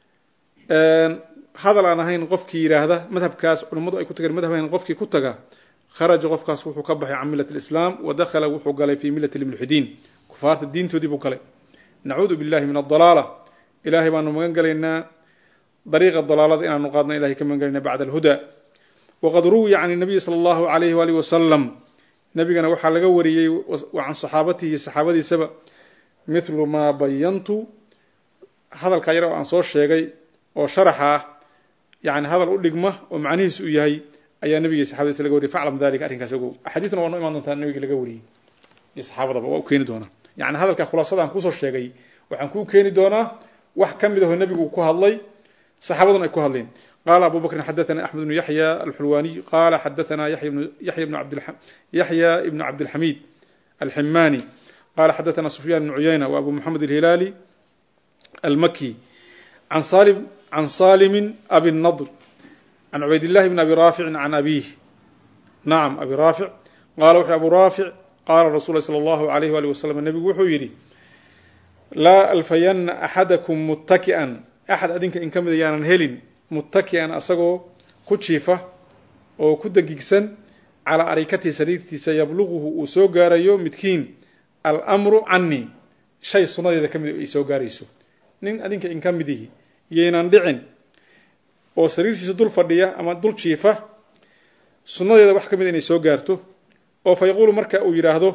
hadal aan ahayn qofkii yidhaahda madhabkaas culimmadu ay ku tageen madhab ahayn qofkii ku taga kharaja qofkaas wuxuu ka baxay can millat alislaam wa dakhala wuxuu galay fii millati lmulxidiin kufaarta diintoodii buu galay. nacuudu billahi min adalaala ilahay baanu magan galaynaa dariiqa dalaalada inaanu qaadno ilahay ka magan galayna bacda alhuda. waqad ruwiya can nabiyi sala allahu alayhi waalihi wasalam nabigana waxaa laga wariyey can saxaabatihi saxaabadiisaba mithlu maa bayantu hadalka yar oo aan soo sheegay oo sharaxa ah yani hadal u dhigma oo macnihiis u yahay ayaa nabiga saxaabadiisa laga wariyay faclam dalika arrinkaas ogow. axaadiisna waa noo imaan doontaa nabiga laga wariyey iyo saxaabadaba waa u keeni doonaa. yani hadalka khulaasada aan kusoo sheegay waxaan kuu keeni doonaa wax ka mid ahoo nabigu ku hadlay saxaabaduna ay ku hadleen. قال أبو بكر حدثنا أحمد بن يحيى الحلواني قال حدثنا يحيى بن يحيى بن عبد الح... يحيى بن عبد الحميد الحماني قال حدثنا سفيان بن عيينة وأبو محمد الهلالي المكي عن سالم عن سالم أبي النضر عن عبيد الله بن أبي رافع عن أبيه. نعم أبي رافع قال وحي أبو رافع قال رسول الله صلى الله عليه وآله وسلم النبي وحيري لا ألفين أحدكم متكئا أحد أدنك إن كم ديانا هيلين muttakian asagoo ku jiifa oo ku degigsan calaa arikatihi sariirtiisa yabluquhu uu soo gaarayo midkiin almru canii shay sunnadeeda ka mid ay soo gaarayso. nin adinka in ka midihi yaynan dhicin oo sariirtiisa dul fadhiya ama dul jiifa sunnadeeda wax ka mid inay soo gaarto oo fa yaquulu marka uu yidhaahdo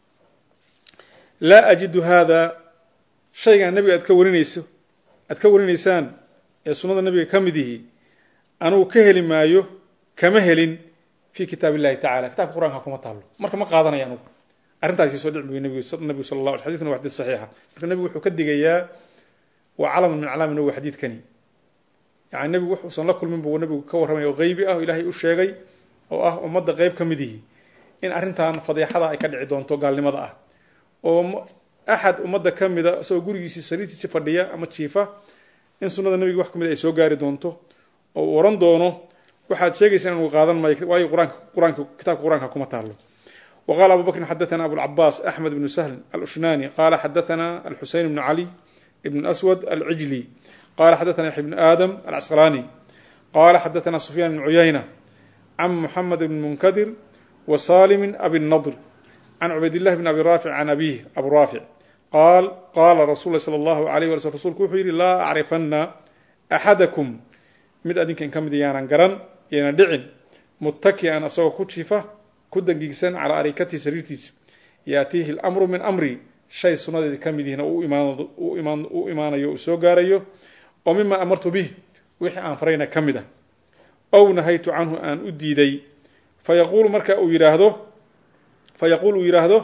laa ajidu hada shaygan nabiga aad ka warinayso aad ka warinaysaan ee sunnada nabiga ka mid yihi anugu ka heli maayo kama helin fii kitaab illahi tacala kitabka qur'anka kuma taalo marka ma qaadanaya anugu arrintaasi soo dhici buy nabigu nabigu sallallahu alayhi xadiidkuna waa xadiid saxiixa. marka nabigu wuxuu ka digayaa waa calam min aclaami nabiga xadiidkani yani nabigu wuxuusan la kulmin buu nabigu ka warramaya oo qaybi ah oo ilaahay u sheegay oo ah ummadda qayb ka mid yihi in arrintan fadeexada ay ka dhici doonto gaalnimada ah oo axad ummadda ka mida isagoo gurigiisii sariirtiisii fadhiya ama jiifa in sunnada nabiga wax ka mid ay soo gaari doonto oo uu oran doono waxaad sheegaysaa inuu qaadan maayo waayo quraanka quraanka kitaabka quraanka kuma taalo. وقال أبو بكر حدثنا أبو العباس أحمد بن سهل الأشناني قال حدثنا الحسين بن علي بن أسود العجلي قال حدثنا يحيى بن آدم العسقلاني قال حدثنا سفيان بن عيينة عن محمد بن منكدر وسالم أبي النضر عن عبيد الله بن أبي رافع عن أبيه أبو رافع قال قال رسول الله صلى الله عليه وسلم رسولك وحيري لا أعرفن أحدكم mid adinkan ka mid yaanan garan yana dhicin muttaki'an asagoo ku jiifa ku dangigsan calaa arikatihi sariirtiisa yaatiihi alamru min amri shay sunnadeeda ka mid yihiin oo u imaanayo u soo gaarayo oo mima amartu bih wixii aan farayna ka mid ah ow nahaytu canhu aan u diiday fayaquulu marka uu yidhaahdo fayaquul uu yidhaahdo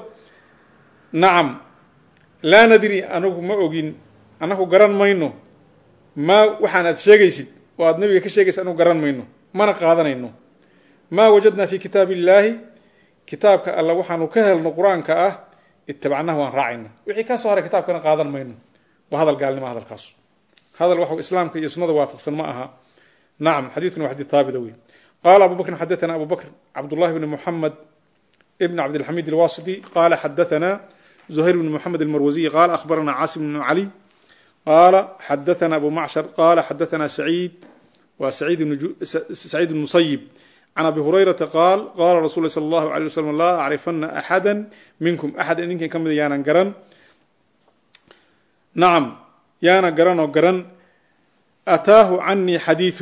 nacam laa nadri anagu ma ogin anagu garan mayno maa waxaan aad sheegaysid oo aad nabiga ka sheegaysa anu garan mayno mana qaadanayno maa wajadnaa fi kitaabi illaahi kitaabka alla waxaanu ka helno qur-aanka ah ittabacnahu waan raacayna wixii ka soo haray kitaabkana qaadan mayno waa hadal gaalnimo hadalkaas hadal waxa islaamka iyo sunnada waafaqsan ma aha. nacam xadiidkuna waa xadiid taabida wey. qaala abu bakrin xadathana abu bakr cabdullahi bni muxamed ibn cabdilxamiid alwasiti qaala xadathana zuhayr bni muxamed almarwasiy qaala akhbarana caasim bn cali قال حدثنا أبو معشر قال حدثنا سعيد وسعيد بن جو... سعيد المسيب عن أبي هريرة قال قال رسول الله صلى الله عليه وسلم لا أعرفن أحدا منكم أحد إنكم كم يانا قرن نعم يانا قرن وقرن أتاه عني حديث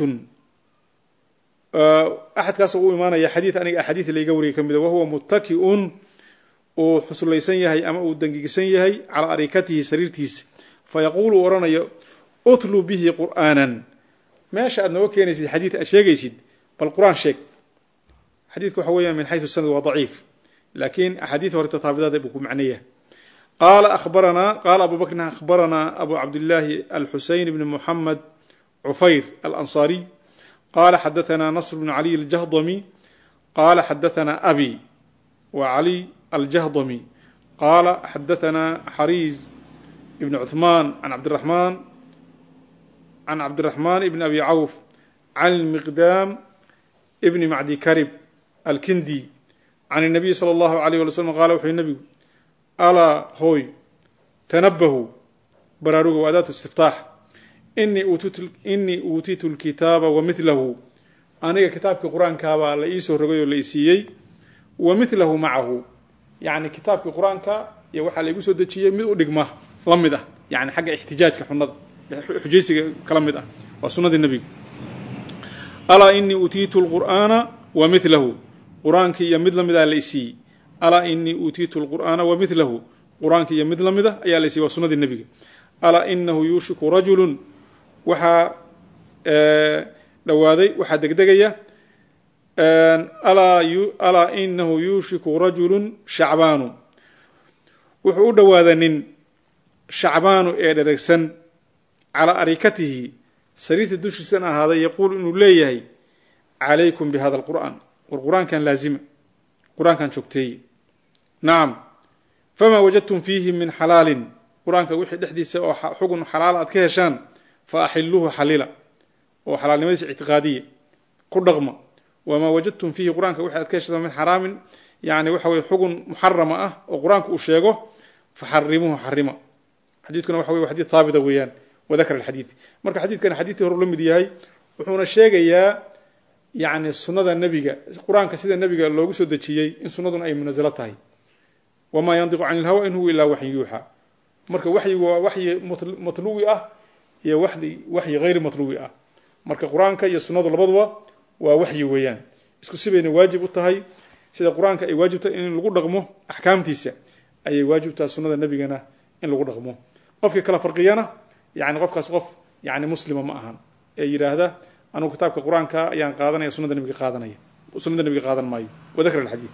أحد كاسو إيمانا يا حديث أنا أحاديث اللي يقوري كم وهو متكئ وحصل ليسن يهي أما ودنجيسن يهي على أريكته سريرتيس فيقول ورانا أتلو به قرآنا ما شاء أنه كان يسيد حديث أشياء يسيد بالقرآن شيك حديثك حويا من حيث السند وضعيف لكن أحاديثه ارتطابات بكم معنية قال أخبرنا قال أبو بكر أخبرنا أبو عبد الله الحسين بن محمد عفير الأنصاري قال حدثنا نصر بن علي الجهضمي قال حدثنا أبي وعلي الجهضمي قال حدثنا حريز بن عثمان عن عبد الرحمن عن عبد الرحمن بن أبي عوف عن المقدام ابن معدي كرب الكندي عن النبي صلى الله عليه وسلم قال وحي النبي ألا هوي تنبهوا براروغ وأداة استفتاح إني أوتيت إني أوتيت الكتاب ومثله أنا كتابك قرآن كابا لإيسو رجوي لإيسيي ومثله معه يعني كتابك قرآن كا يوحى لإيسو دتشيء من أدقمه لمده يعني حق احتجاج كحنض حجيسي كلام ده وسنة النبي ألا إني أوتيت القرآن ومثله قرآن كي يمد لمده لإيسي ألا إني أوتيت القرآن ومثله قرآن كي يمد لمده أي لإيسي وسنة النبي ألا إنه يوشك رجل وحا لوادي وحا دقدقية ألا, ألا إنه يوشك رجل شعبان وحو دوادن شعبان إيدركسن على أريكته سريت الدوش السنة هذا يقول إنه ليه عليكم بهذا القرآن والقرآن كان لازم القرآن كان شكتي نعم فما وجدتم فيه من حلال قرآن كوحد حديث حكم حلال أتكهشان فأحلوه حليلا وحلال نميس اعتقادية كل رغم وما وجدتم فيه قرآن كوحد أتكهشان من حرام يعني وحوي حكم محرمة وقرآن كوشيغه فحرموه حرمه حديث كنا وحوي وحديث ثابت ويان وذكر الحديث مرك حديث كان حديث هرب لمد ياهي وحونا شيغيا يعني السنة النبي القرآن كسيد النبي لوغو سو دجيي ان سنة اي منزله tahay وما ينطق عن الهوى إن هو إلا وحي يوحى مركا وحي وحي مطلوي أه هي وحي وحي غير مطلوي أه مركا قرآن كا يسنة لبضوة ووحي ويان اسكو سيبين واجب التهي سيدا قرآن كا واجب إن لغو رغمه أحكام تيسا أي واجب تا سنة النبي جنا إن لغو رغمه قف كلا فرقيانا يعني قف كاس يعني مسلم ما أهان أي هذا أنا كتاب القرآن كا يعني قادنا يا سنة النبي قادنا سنة النبي قادنا ماي وذكر الحديث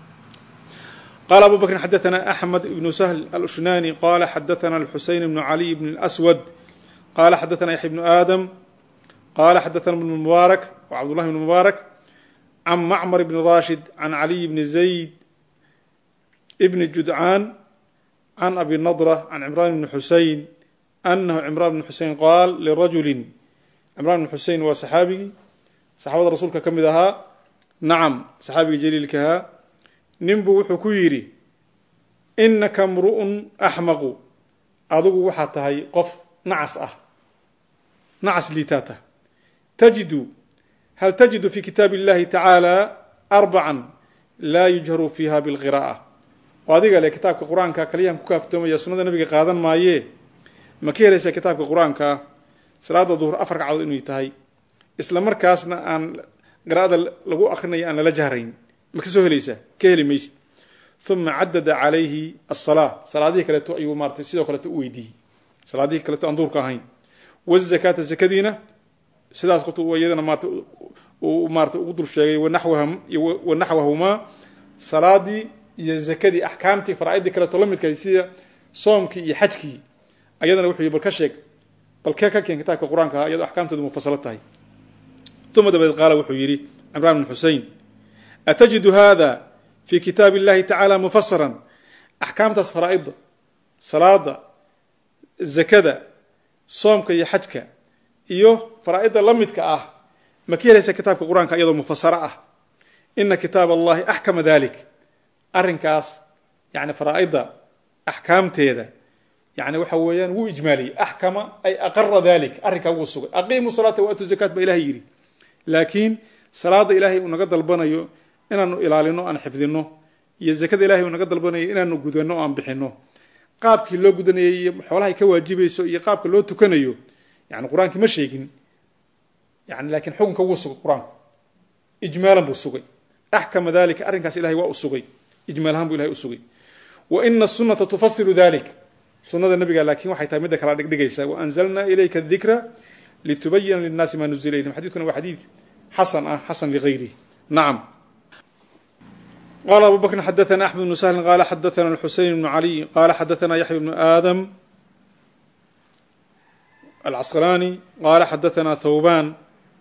قال أبو بكر حدثنا أحمد بن سهل الأشناني قال حدثنا الحسين بن علي بن الأسود قال حدثنا يحيى بن آدم قال حدثنا ابن المبارك وعبد الله بن المبارك عن معمر بن راشد عن علي بن زيد ابن الجدعان عن أبي النضرة عن عمران بن حسين أنه عمران بن حسين قال لرجل عمران بن حسين وصحابي صحابة رسولك كم ذها نعم صحابي جليل كها نمبو حكويري إنك امرؤ أحمق أذوق وحتى قف نعس أه نعس لتاته تجد هل تجد في كتاب الله تعالى أربعا لا يجهر فيها بالقراءة وهذه قال كتاب القرآن كليهم كافتهم يا سنة النبي قادن مايه ما كيرس كتاب القرآن كا صلاة الظهر أفرق عود إنه يتهي إسلام مركزنا أن قراءة لقو أخرنا أن لا جهرين مكسوه ليس كهلي ميس ثم عدد عليه الصلاة صلاة دي كلتو أيو مارت سيدو كلتو ويدي صلاة دي كلتو أنظر كهين والزكاة الزكادينة سيداس قلتو ويدنا مارت ومارت أقدر الشيء ونحوهم ونحوهما صلاة دي الزكاة أحكامتي فرائد كلتو لمد كيسية صومك يحجك أيضا وحي بالكشك بالكاكا كان كتاب القرآن كا أيضا أحكامته مفصلتها ثم دبل قال وحي يري عمران بن حسين أتجد هذا في كتاب الله تعالى مفسرا أحكام فرائض صلاة الزكاة صومك يحجك إيوه فرائض لمدك آه ما كي ليس كتاب القرآن أيضا مفسرة آه إن كتاب الله أحكم ذلك أرنكاس يعني فرائض أحكام تيدا يعني وحويان وإجمالي أحكم أي أقر ذلك أرنك وصغ أقيموا الصلاة وأتوا الزكاة بإله يري laakiin salaada ilaahay uu naga dalbanayo inaanu ilaalino aan xifdino iyo zakada ilaahay uu naga dalbanayo inaanu gudano aan bixino qaabkii loo gudanayay iyo xoolaha ka waajibayso iyo qaabka loo tukanayo yani quraanki ma sheegin yani laakiin xukunka wuu sugay quraanku ijmaalan buu sugay ahkama dalika arrinkaas ilaahay waa u sugay ijmaalahan buu ilaahay u sugay wa inna sunnata tufassilu dhalik sunnada nabiga laakiin waxay tahay mid kala dhigdhigaysa wa anzalna ilayka dhikra litubayyana lin-nasi ma nuzila ilayhim hadithkuna waa hadith hasan ah hasan li ghayrihi na'am قال أبو بكر حدثنا أحمد بن سهل قال حدثنا الحسين بن علي قال حدثنا يحيى بن آدم العسقلاني قال حدثنا ثوبان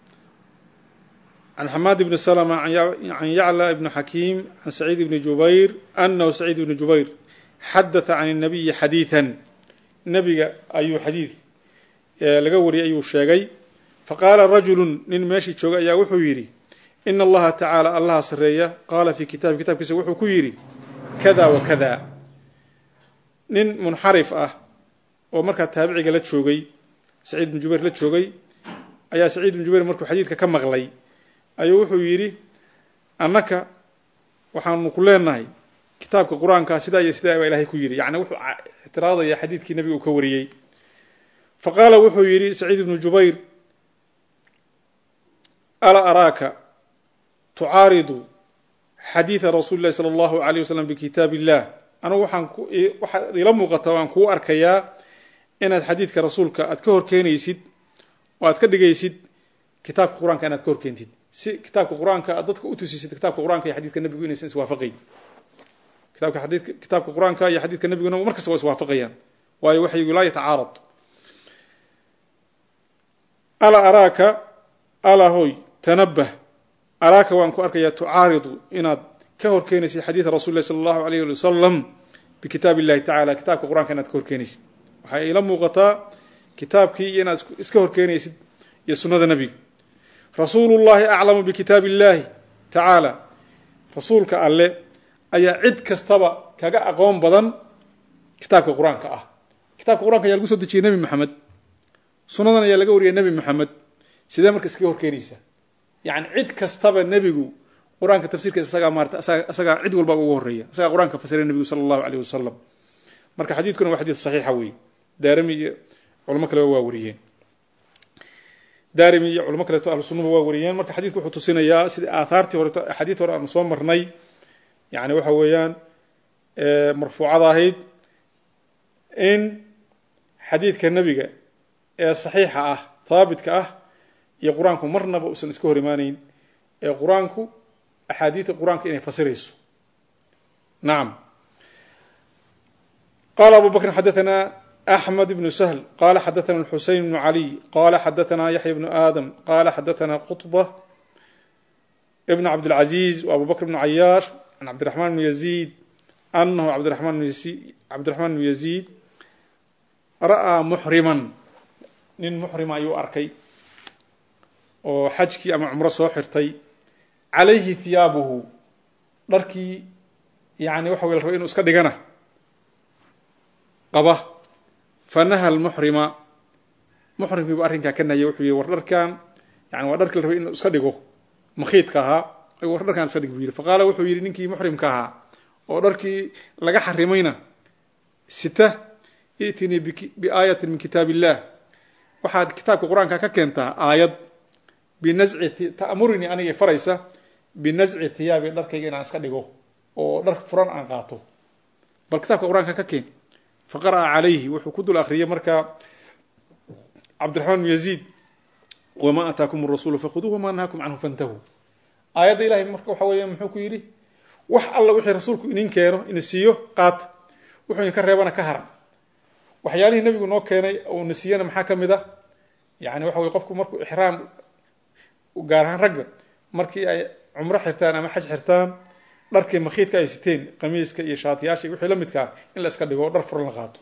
عن حماد بن سلمة عن يعلى بن حكيم عن سعيد بن جبير أنه سعيد بن جبير حدث عن النبي حديثا النبي أي حديث لقوري أي شيء فقال رجل من ماشي شوق يا وحويري إن الله تعالى الله سرية قال في كتاب كتاب كيس وحو كويري كذا وكذا نين منحرف أه ومركا تابعي قالت شوقي سعيد بن جبير لت شوقي أيا سعيد بن جبير مركو حديثك كم مغلي أي وحو يري أنك وحان نقولين نهي كتابك القرآن كاسدا يسدا وإلهي كويري يعني وحو اعتراض يا حديث كي نبي وكوريي فقال وحو يري سعيد بن جبير ألا أراك تعارض حديث رسول الله صلى الله عليه وسلم بكتاب الله أنا وحن وحد لم قطعان كو أركيا إن حديث كرسولك أذكر كينيسيد وأذكر جيسيد كتاب القرآن كان أذكر كينتيد كتاب القرآن كأضدك أوتوسيد كتاب القرآن كي حديث النبي يقول إنسان وافقي كتاب حديث كتاب القرآن كي حديث النبي يقول مركز وافقيا وأي وحي لا يتعارض ألا أراك ألا هوي تنبه أراك وأنك أركيا تعارض إن كهور كينيسي حديث رسول الله صلى الله عليه وسلم بكتاب الله تعالى كتاب القرآن كانت كهور كينيسي وحي لم غطاء كتاب كي إن إسكهور كينيسي يسنة النبي رسول الله أعلم بكتاب الله تعالى رسولك الله أي عد كستبا كجا أقوم بدن كتاب القرآن كأه كتاب القرآن كيالجو سدتشي النبي محمد سنة يالجو ري النبي محمد سيدا مركز كهور كينيسي يعني عد كستبا النبي قرآن كتفسير كسجا مارت أسجا عد والباقي وهرية أسجا قرآن كفسر النبي صلى الله عليه وسلم مركز حديث كنا وحديث صحيح وي دارمي علماء كلا ووريين دارمي علماء كلا أهل السنة ووريين مركز حديث كحط السنة يا سيد آثارتي ور حديث ور نصوم مرني يعني وحويان مرفوع ظاهد إن حديث كالنبي صحيحة ثابت كأه يا قرآنكم مرنا بأسن اسكهر مانين يا قرآنكم أحاديث القرآن كإنه فسريسو نعم قال أبو بكر حدثنا أحمد بن سهل قال حدثنا الحسين بن علي قال حدثنا يحيى بن آدم قال حدثنا قطبة ابن عبد العزيز وأبو بكر بن عياش عن عبد الرحمن بن يزيد أنه عبد الرحمن بن يزيد عبد الرحمن بن يزيد رأى محرما من محرم أيو أركي وحجكي أما عمره صوحرتي عليه ثيابه دركي يعني وحوي الرئين اسكا دغنا قبه فنهى المحرم محرم يبقى ارنكا كنيه وحوي وردركان يعني ودرك الرئين اسكا دغو مخيدكها اي وردركان اسكا دغ فقال وحو يري نينكي محرمكها oo darkii laga xarimayna sita itini bi ayatin min kitabillah waxaad kitaabka quraanka ka keentaa aayad binaz'i ta'muruni aniga faraysa binaz'i thiyabi darkayga inaan iska dhigo oo dhar furan aan qaato bal kitaabka quraanka ka keen faqara alayhi wuxuu ku dul akhriyay marka Abdurrahman Yazid wama ataakum ar-rasul fakhuduhu wama nahakum anhu fantahu aayada ilaahay marka waxa weeyaan muxuu ku yiri wax alla wixii rasuulku idin keeno in siiyo qaat wuxuu in ka reebana ka haran waxyaalihi nabigu noo keenay oo nasiyana maxaa kamid ah yaani waxa weey qofku markuu ihraam u gaar ahaan rag markii ay umra xirtaan ama xaj xirtaan dharkii makhiidka ay siteen qamiiska iyo shaatiyaasha wixii la midka in la iska dhigo dhar furan la qaato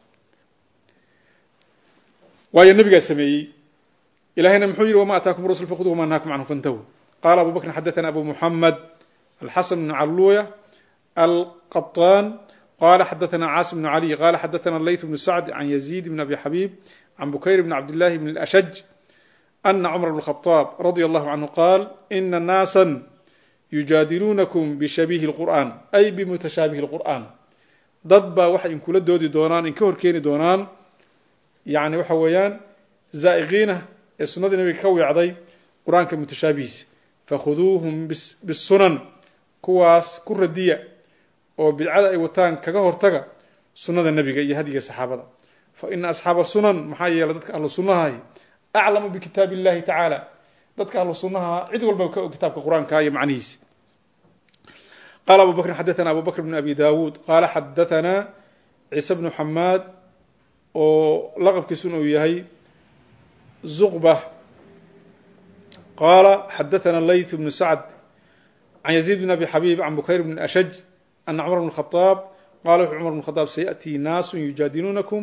waayo nabiga sameeyay ilaahayna muxuu yiri wama ataakum rasul fakhuduhu ma nahakum anhu fantahu qala abu bakr hadathana abu muhammad الحسن بن علوية القطان قال حدثنا عاصم بن علي قال حدثنا الليث بن سعد عن يزيد بن أبي حبيب عن بكير بن عبد الله بن الأشج ana cumar bn الخطاab radي allahu canhu qaal ina naasa yujaadiluunakum bishabiihi اlqur'an ay bimutashaabihi اlqur'an dad baa waxay inkula doodi doonaan inka horkeeni doonaan yani waxa weeyaan zaa'iqiina ee sunadii nabiga ka weecday qur-aanka mutashaabihiisa fakhuduuhum bisunan kuwaas ku radiya oo bidcada ay wataan kaga hortaga sunada nebiga iyo hadiga saxaabada fa ina asxaaba sunan maxaa yeelay dadka ahlu sunnaha aclamu bikitaab illahi tacaala dadka ahlu sunnaha cid walba ka og kitaabka qur-aanka iyo macnihiisa qaala abu bakrin xadathana abu bakr bn abi dawuud qaala xadathana ciise bnu xamaad oo laqabkiisuna uu yahay zuqba qaala xadathana layth bnu sacd can yaziid bn abi xabiib can bukayr bn ashaj ana cumar bn khadaab qala wuxuu cumar bn khadaab sayaأtii naasu yujaadiluunakum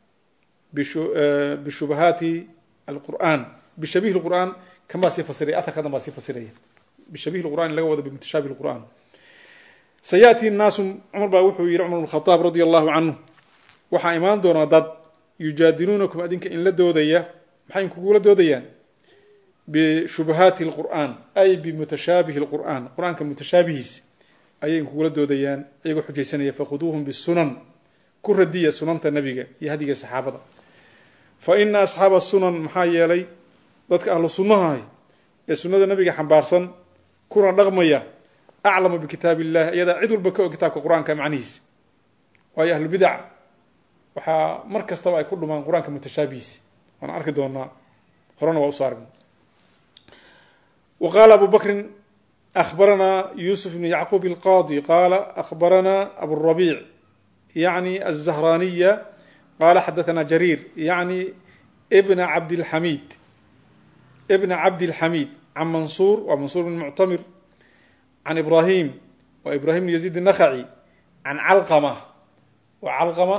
bishubahaati alqur'an bishabihi lqur'an kan baa sii fasiraya aharkadan baa sii fasiraya bishabihi lqur'an in laga wado bimutashaabihi lqur'an sayaأtii naasu cumar baa wuxuu yihi cumar bn khadaab radia allahu canhu waxaa imaan doonaa dad yujaadiluunakum adinka in la doodaya maxay inkugula doodayaan bishubahaati lqur'an ay bimutashaabihi lqur'an qur-aanka mutashaabihiisa ayay inkugula doodayaan iyagoo xujaysanaya fakhuduuhum bisunan ku radiya sunanta nabiga iyo hadiga saxaabada fa ina asxaaba sunan maxaa yeelay dadka ahlu sunnaha ee sunada nabiga xambaarsan kuna dhaqmaya aclamu bikitaab illahi iyadaa cid walba ka og kitaabka qur-aanka macnihiisa waayo ahlu bidac waxaa mar kastaba ay ku dhumaan qur-aanka mutashaabihiisa waan arki doonaa horena waa usoo aragna wa qaala abu bakrin أخبرنا يوسف بن يعقوب القاضي قال أخبرنا أبو الربيع يعني الزهرانية قال حدثنا جرير يعني ابن عبد الحميد ابن عبد الحميد عن منصور ومنصور بن معتمر عن إبراهيم وإبراهيم بن يزيد النخعي عن علقمة وعلقمة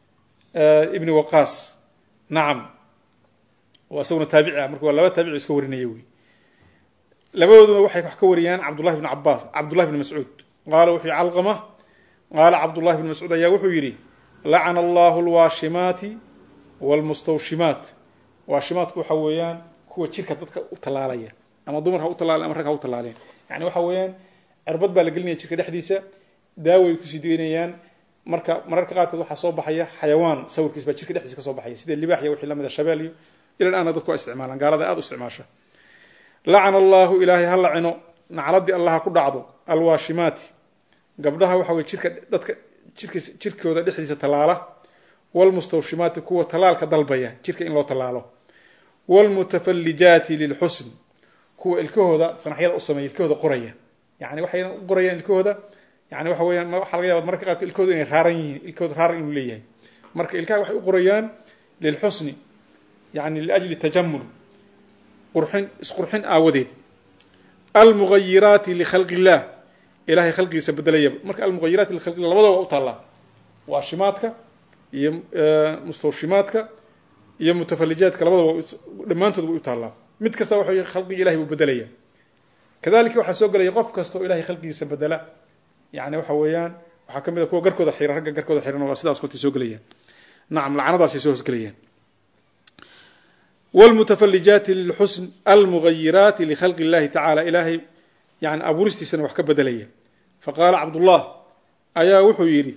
ابن وقاص نعم وأسونا تابعة مركوا لا تابع يسكورين يوي labadooduna waxay wax ka wariyaan cabdullahi bn cabaas cabdullahi bn mascuud qaala wuxuu calqama qaala cabdullahi bn mascuud ayaa wuxuu yidhi lacana allahu alwaashimaati waalmustawshimaat waashimaatku waxa weeyaan kuwa jirka dadka u tallaalaya ama dumar ha u tallaalen ama rag ha u tallaaleen yani waxa weeyaan cirbad baa la gelinaya jirka dhexdiisa daaway kusii deynayaan marka mararka qaarkood waxaa soo baxaya xayawaan sawirkiis baa jirka dhexdiisa ka soo baxaya sida libaax iyo wixii lamida shabeel iyo ilan aana dadku waa isticmaalaan gaalada aada u isticmaasha lacana allahu ilaahay ha lacino nacladii allah ku dhacdo alwaashimaati gabdhaha waxa weye jirka dadka jirkiis jirkooda dhexdiisa tallaala waalmustawshimaati kuwa tallaalka dalbaya jirka in loo tallaalo waalmutafallijaati lilxusn kuwa ilkahooda fanaxyada u sameeya ilkahooda qoraya yani waxay u qorayaan ilkahooda yani waxa weeyaan waxaa laga yaaba mararka qaarkood ilkahooda inay raaran yihiin ilkahooda raaran inuu leeyahay marka ilkaha waxay u qorayaan lilxusni yani liajli tajamul qurxin isqurxin aawadeed almughayiraati likhalqi illah ilahay khalqigiisa bedelaya marka almughayiraati likhalqi illah labadaba waa u taallaa waashimaadka iyo mustawshimaadka iyo mutafallijaadka labadaba dhammaantood way u taallaa mid kasta waxa khalqiga ilahay buu bedelaya kadalika waxaa soo gelaya qof kasta oo ilahay khalqigiisa bedela yani waxa weeyaan waxaa kamid a kuwa garkooda xiran ragga garkooda xiran waa sidaas koltay soo gelayaan nacam lacanadaasay soo hosgelayaan wاlmutafalijaati lilxusn almugayiraati likhalqi اllahi tacala ilaahay yani abuuristiisana wax ka bedelaya faqaala cabdullah ayaa wuxuu yidhi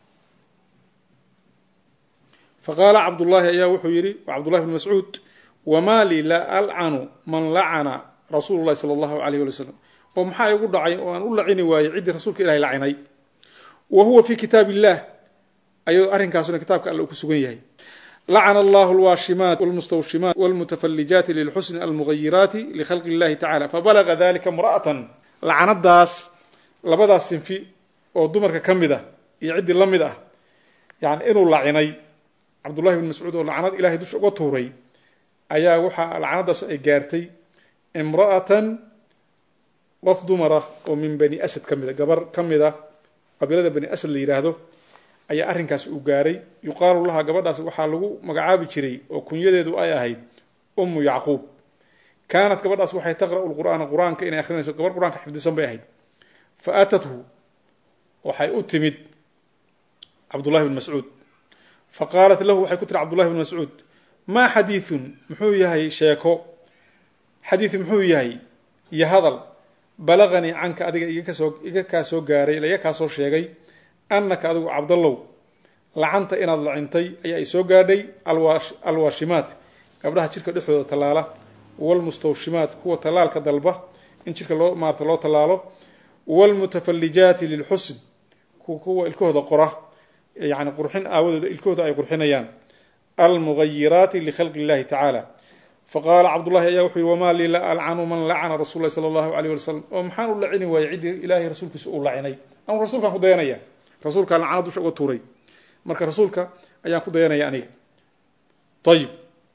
faqaala cabdullahi ayaa wuxuu yidhi cabdullahi bn mascuud wama lii la alcanu man lacana rasuulu llahi sala allahu alayh wali wasalam oo maxaa igu dhacay oo aan u lacini waayey ciddii rasuulka ilahay lacinay wa huwa fi kitaab illah ayadoo arrinkaasuna kitaabka alle uu ku sugan yahay lacana allahu alwaashimaat walmustawshimaat walmutafallijaati lilxusni almugayiraati likhalqi illahi tacala fabalaga dalika imra'atan lacanadaas labadaas sinfi oo dumarka ka mid ah iyo ciddii la mid ah yani inuu lacinay cabdullahi bn mascuud oo lacanad ilahay dusha uga tuuray ayaa waxaa lacanadaas ay gaartay imra'atan qof dumara oo min bani asad ka mida gabar ka mid a qabiilada bani asad la yidhaahdo ayaa arrinkaas uu gaaray yuqaalu laha gabadhaas waxaa lagu magacaabi jiray oo kunyadeedu ay ahayd ummu yacquub kaanat gabadhaas waxay taqra'u lqur'aana qur-aanka inay akhrinayso gabar qur-aanka xifdisan bay ahayd fa aatathu waxay u timid cabdullahi bn mascuud fa qaalat lahu waxay ku tiri cabdullahi bn mascuud maa xadiithun muxuu yahay sheeko xadiid muxuu yahay iyo hadal balaganii canka adiga iga kasoo iga kaa soo gaaray iga kaa soo sheegay annaka adigu cabdallow lacanta inaad lacintay ayaa ay soo gaadhay alwaashimaat gabdhaha jirka dhexdooda tallaala walmustawshimaat kuwa tallaalka dalba in jirka loo maarta loo tallaalo walmutafallijaati lilxusn kuwa ilkahooda qora yani qurxin aawadooda ilkahooda ay qurxinayaan almugayiraati likhalqi illahi tacaala faqaala cabdullahi ayaa wuxuu yihi wamaa lii la alcanu man lacana rasul lahi sala allahu alayh wasalam oo maxaan u lacini waayey ciddii ilaahay rasuulkiisa uu lacinay anu rasuulkaan ku dayanaya rasuulkaan lacana dusha uga tuuray marka rasuulka ayaan ku dayanaya aniga ayib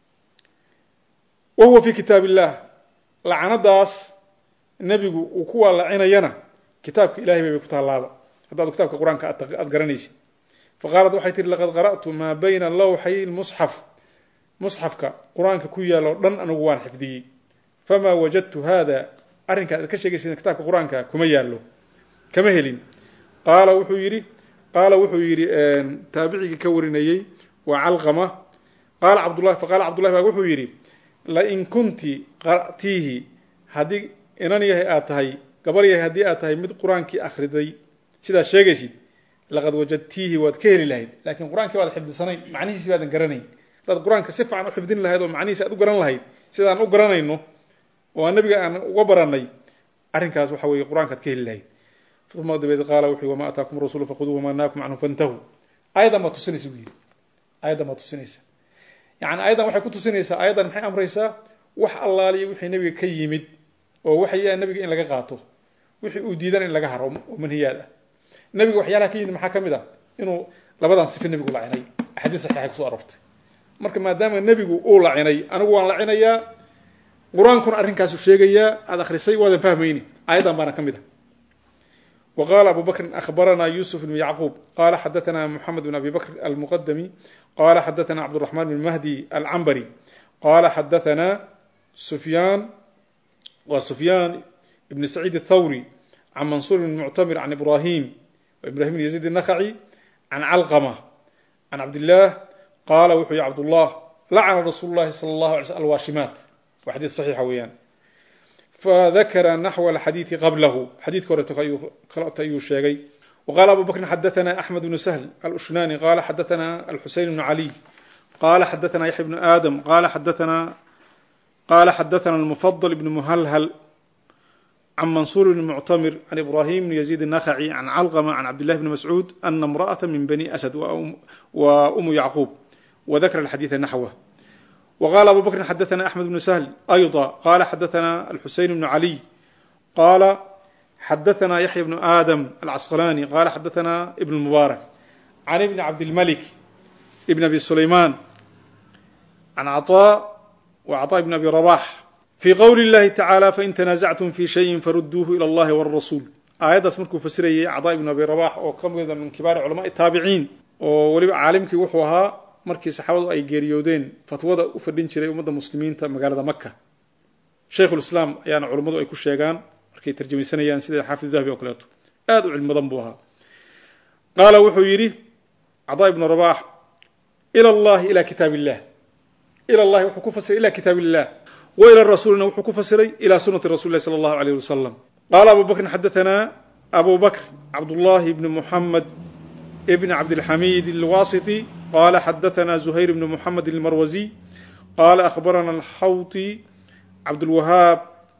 wa huwa fi kitaab illah lacanadaas nebigu uu kuwaa lacinayana kitaabka ilahay bay bay ku taalaaba haddaad kitaabka qur-aanka aad garanaysid faqaalat waxay tihi laqad qara'tu maa bayna lawxay lmusxaf musxafka qur-aanka ku yaalo o dhan anigu waan xifdiyey famaa wajadtu hada arrinkaa ad ka sheegaysa kitaabka qur-aanka kuma yaallo kama helin qaala wuxuu yidhi qaala wuxuu yidhi taabicigii ka warinayey waa calqama qaala cabdullahi faqaala cabdullahi baa wuxuu yidhi lain kunti qara'tiihi haddii inan yahay aad tahay gabar yahay haddii aad tahay mid qur-aankii akhriday sidaad sheegaysid laqad wajadtiihi waad ka heli lahayd laakiin qur-aankii baad xifdisanayn macnihiisi baadan garanayn haddaad qur-aanka si fiican u xifdin lahayd oo macnihiisi aad u garan lahayd sidaan u garanayno oo aan nabiga aan uga baranay arrinkaas waxa weeye qur-aankaad ka heli lahayd uma dabeed qaala wuxuu wamaa ataakum rasuulu faquduuhu wamaa nahaakum canhu fantahuu ayadan baa tusinaysa buu yidhi ayadan baa tusinaysa yani ayadan waxay ku tusinaysaa ayadan maxay amraysaa wax allaaliyo wixii nabiga ka yimid oo waxyaa nabiga in laga qaato wixii uu diidan in laga haro oo manhiyaad ah nabiga waxyaalaha ka yimid maxaa ka mid ah inuu labadan sife nabigu lacinay axaadiis saxiixa kusoo aroortay marka maadaama nebigu uu lacinay anigu waan lacinayaa qur-aankuna arrinkaasu sheegayaa aada akhrisay waadan fahmayni ayadan baana ka mid ah wa qaala abu bakrin akhbaranaa yusuf ibn yacquub qaala xadatanaa moxamed bn abi bakr almuqadami qaala xadatanaa cabduraxmaan bn mahdi alcambari qaala xadatanaa sufyaan wa sufyaan ibn saciid athawri can mansuur bn muctamir can ibrahim ibrahim bn yaziid الnakhaci can calqama can cabdillaah qaala wuxuu yihi cabdullah lacana rasuulu llahi sala allahu alay slm alwaashimaat waa xadiid saxiixa weeyaan fadakara naxwa alxadiidi qablahu xadiidka horeeto kaleto ayuu sheegay waqaala abu bakrin xadathana axmed bnu sahl alushnani qala xadathana alxuseyn bnu caliy qala xadathana yaxya bnu aadam qala xadathana qala xadathana almufadl ibn muhalhal can mansuur bn muctamir can ibrahim bn yaziid الnakhaci can calqama can cabdillahi bni mascuud ana imra'ata min bani asad wa umu yacquub وذكر الحديث نحوه وقال أبو بكر حدثنا أحمد بن سهل أيضا قال حدثنا الحسين بن علي قال حدثنا يحيى بن آدم العسقلاني قال حدثنا ابن المبارك عن ابن عبد الملك ابن أبي سليمان عن عطاء وعطاء بن أبي رباح في قول الله تعالى فإن تنازعتم في شيء فردوه إلى الله والرسول آيات اسمكم فسرية عطاء بن أبي رباح وكم من كبار علماء التابعين ولبع عالمك وحوها markii saxaabadu ay geeriyoodeen fatwada u fadhin jiray ummadda muslimiinta magaalada Makka Sheikhul Islam ayaana culimadu ay ku sheegaan markay tarjumaysanayaan sida Xaafid Dahabi oo kaleeto aad u cilmi badan buu ahaa qaala wuxuu yiri Adaa ibn Rabah ila Allah ila kitabillah ila Allah wuxuu ku fasiray ila kitabillah wa ila rasuulina wuxuu ku fasiray ila sunnati rasuulillah sallallahu alayhi wasallam qaala Abu Bakr hadathana Abu Bakr Abdullah ibn Muhammad ابن عبد الحميد الواسطي قال حدثنا زهير بن محمد المروزي قال أخبرنا الحوطي عبد الوهاب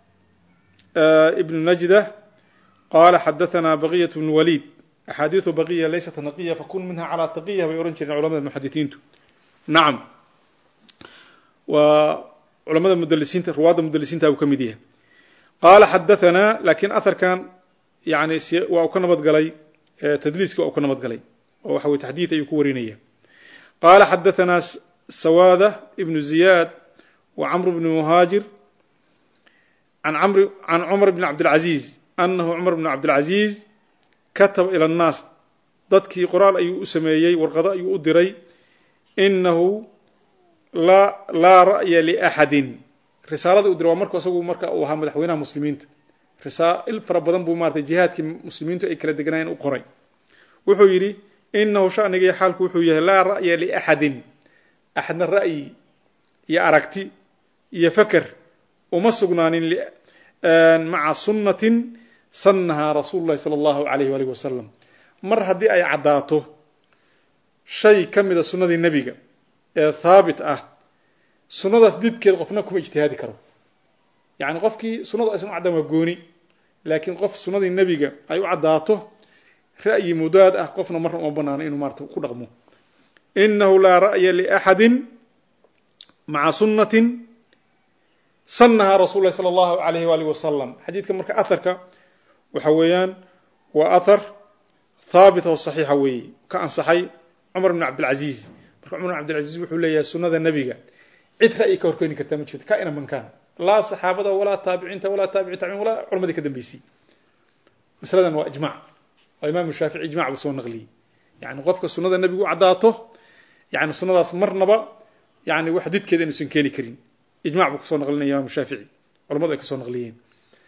ابن نجدة قال حدثنا بقية بن وليد أحاديث بقية ليست نقية فكن منها على تقية ويورنش علماء المحدثين نعم وعلماء المدلسين رواد المدلسين تابو كميدية قال حدثنا لكن أثر كان يعني وكنبت قلي تدليسك وكنبت قلي وحوي تحديث يكورينية قال حدثنا سوادة ابن زياد وعمرو بن مهاجر عن عمرو عن عمر بن عبد العزيز أنه عمر بن عبد العزيز كتب إلى الناس ضدك قرآن أي أسميي والقضاء أي أدري إنه لا لا رأي لأحد رسالة أدري ومركو أسوه مركو أوها مدحوينها مسلمين رسائل فربضان بومارت جهاد كمسلمين تو إكلا دقناين أقري وحو يري إنه شأنك يحالك وحو لا رأي لأحد أحد الرأي يا أركتي يا فكر uma sugnaanin maca sunnatin sannahaa rasuulu llahi sala allahu alayh waalihi wasalam mar haddii ay caddaato shay ka mida sunnadii nebiga ee haabit ah sunnadaas didkeed qofna kuma ijtihaadi karo yacni qofkii sunnadu aysan u caddaan waa gooni laakiin qof sunnadii nebiga ay u caddaato ra'yi mudaad ah qofna marna uma banaano inuu maarata ku dhaqmo inahu laa ra'ya liaxadin maca sunnatin sannahaa rasul lahi sala allahu alayh waalihi wasalam xadiidka marka aharka waxa weeyaan waa ahar haabit oo saxiixa weeye ka ansaxay cumar bn cabdilcaziiz marka cumar bn cabdilcaziiz wuxuu leeyahay sunnada nebiga cid ra'yi ka horkeeni kartaa ma jirto ka ina mankaan laa saxaabada walaa taabiciinta walaa taabici tabiin walaa culamadii ka dambeysay masaladan waa ijmac oo imaamu shaafici ijmac buu soo naqliyey yani qofka sunnada nebigu u caddaato yani sunnadaas marnaba yani wax didkeeda inuusan keeni karin ijmac buu kasoo naqlinaya imaamu shaafici culamadu ay kasoo naqliyeen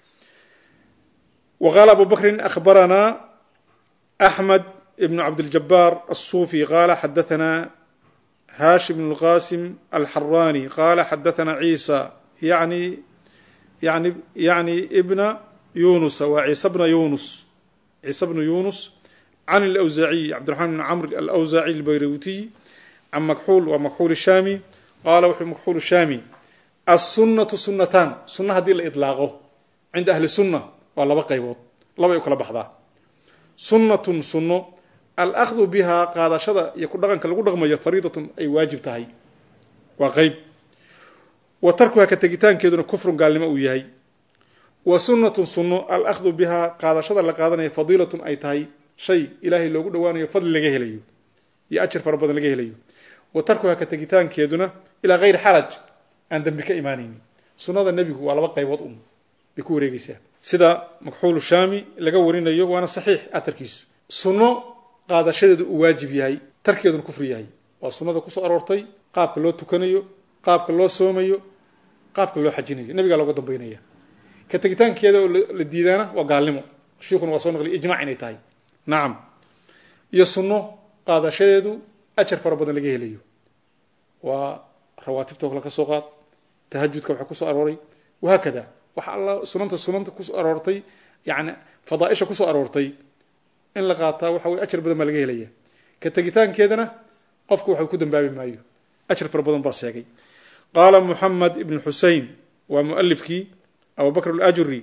wa qaala abu bakrin akhbaranaa axmed ibnu cabdiljabaar assuufi qaala xadahanaa hashim bn lqasim alxarani qaala xadahanaa ciisa yani yani yani ibna yunusa waa ciisa bna yunus ciisa bnu yunus can alawsaaciy cabdiraxmaan bn camr alawsaaciy albayrutiy can makxuul waa makxuul shaami qaala wuxuu makxuul shaami assunnatu sunnataan sunna haddii la idlaaqo cinda ahli sunna waa laba qaybood labay u kala baxdaa sunnatun sunno alahdu bihaa qaadashada iyo ku dhaqanka lagu dhaqmayo fariidatun ay waajib tahay waa qeyb wa tarkuha ka tegitaankeeduna kufrun gaalnimo uu yahay wa sunnatun sunno alahdu bihaa qaadashada la qaadanayo fadiilatun ay tahay shay ilaahay loogu dhowaanayo fadli laga helayo iyo ajar fara badan laga helayo wa tarkuha ka tegitaankeeduna ilaa hayri xaraj aan dambi ka imaanaynin sunnada nebigu waa laba qaybood un bay ku wareegeysaa sida makxuulu shaami laga warinayo waana saxiix atarkiisu sunno qaadashadeedu uu waajib yahay tarkeeduna kufri yahay waa sunnada kusoo aroortay qaabka loo tukanayo qaabka loo soomayo qaabka loo xajinayo nebigaa looga dambaynaya ka tegitaankeeda oo la diidaana waa gaalnimo shiikhuna waa soo naqliy ijmac inay tahay nacam iyo sunno qaadashadeedu ajar fara badan laga helayo waa rawaatibta kale ka soo qaad tahajudka waxa kusoo arooray wahaakada waxa alla sunanta sunanta kusoo aroortay yani fadaaisha kusoo aroortay in la qaataa waxa way ajar badan baa laga helaya ka tegitaankeedana qofku waxa ku dambaabi maayo ajar fara badan baa sheegay qaala muxamed ibn xusein waa mualifkii abu bakr al-ajuri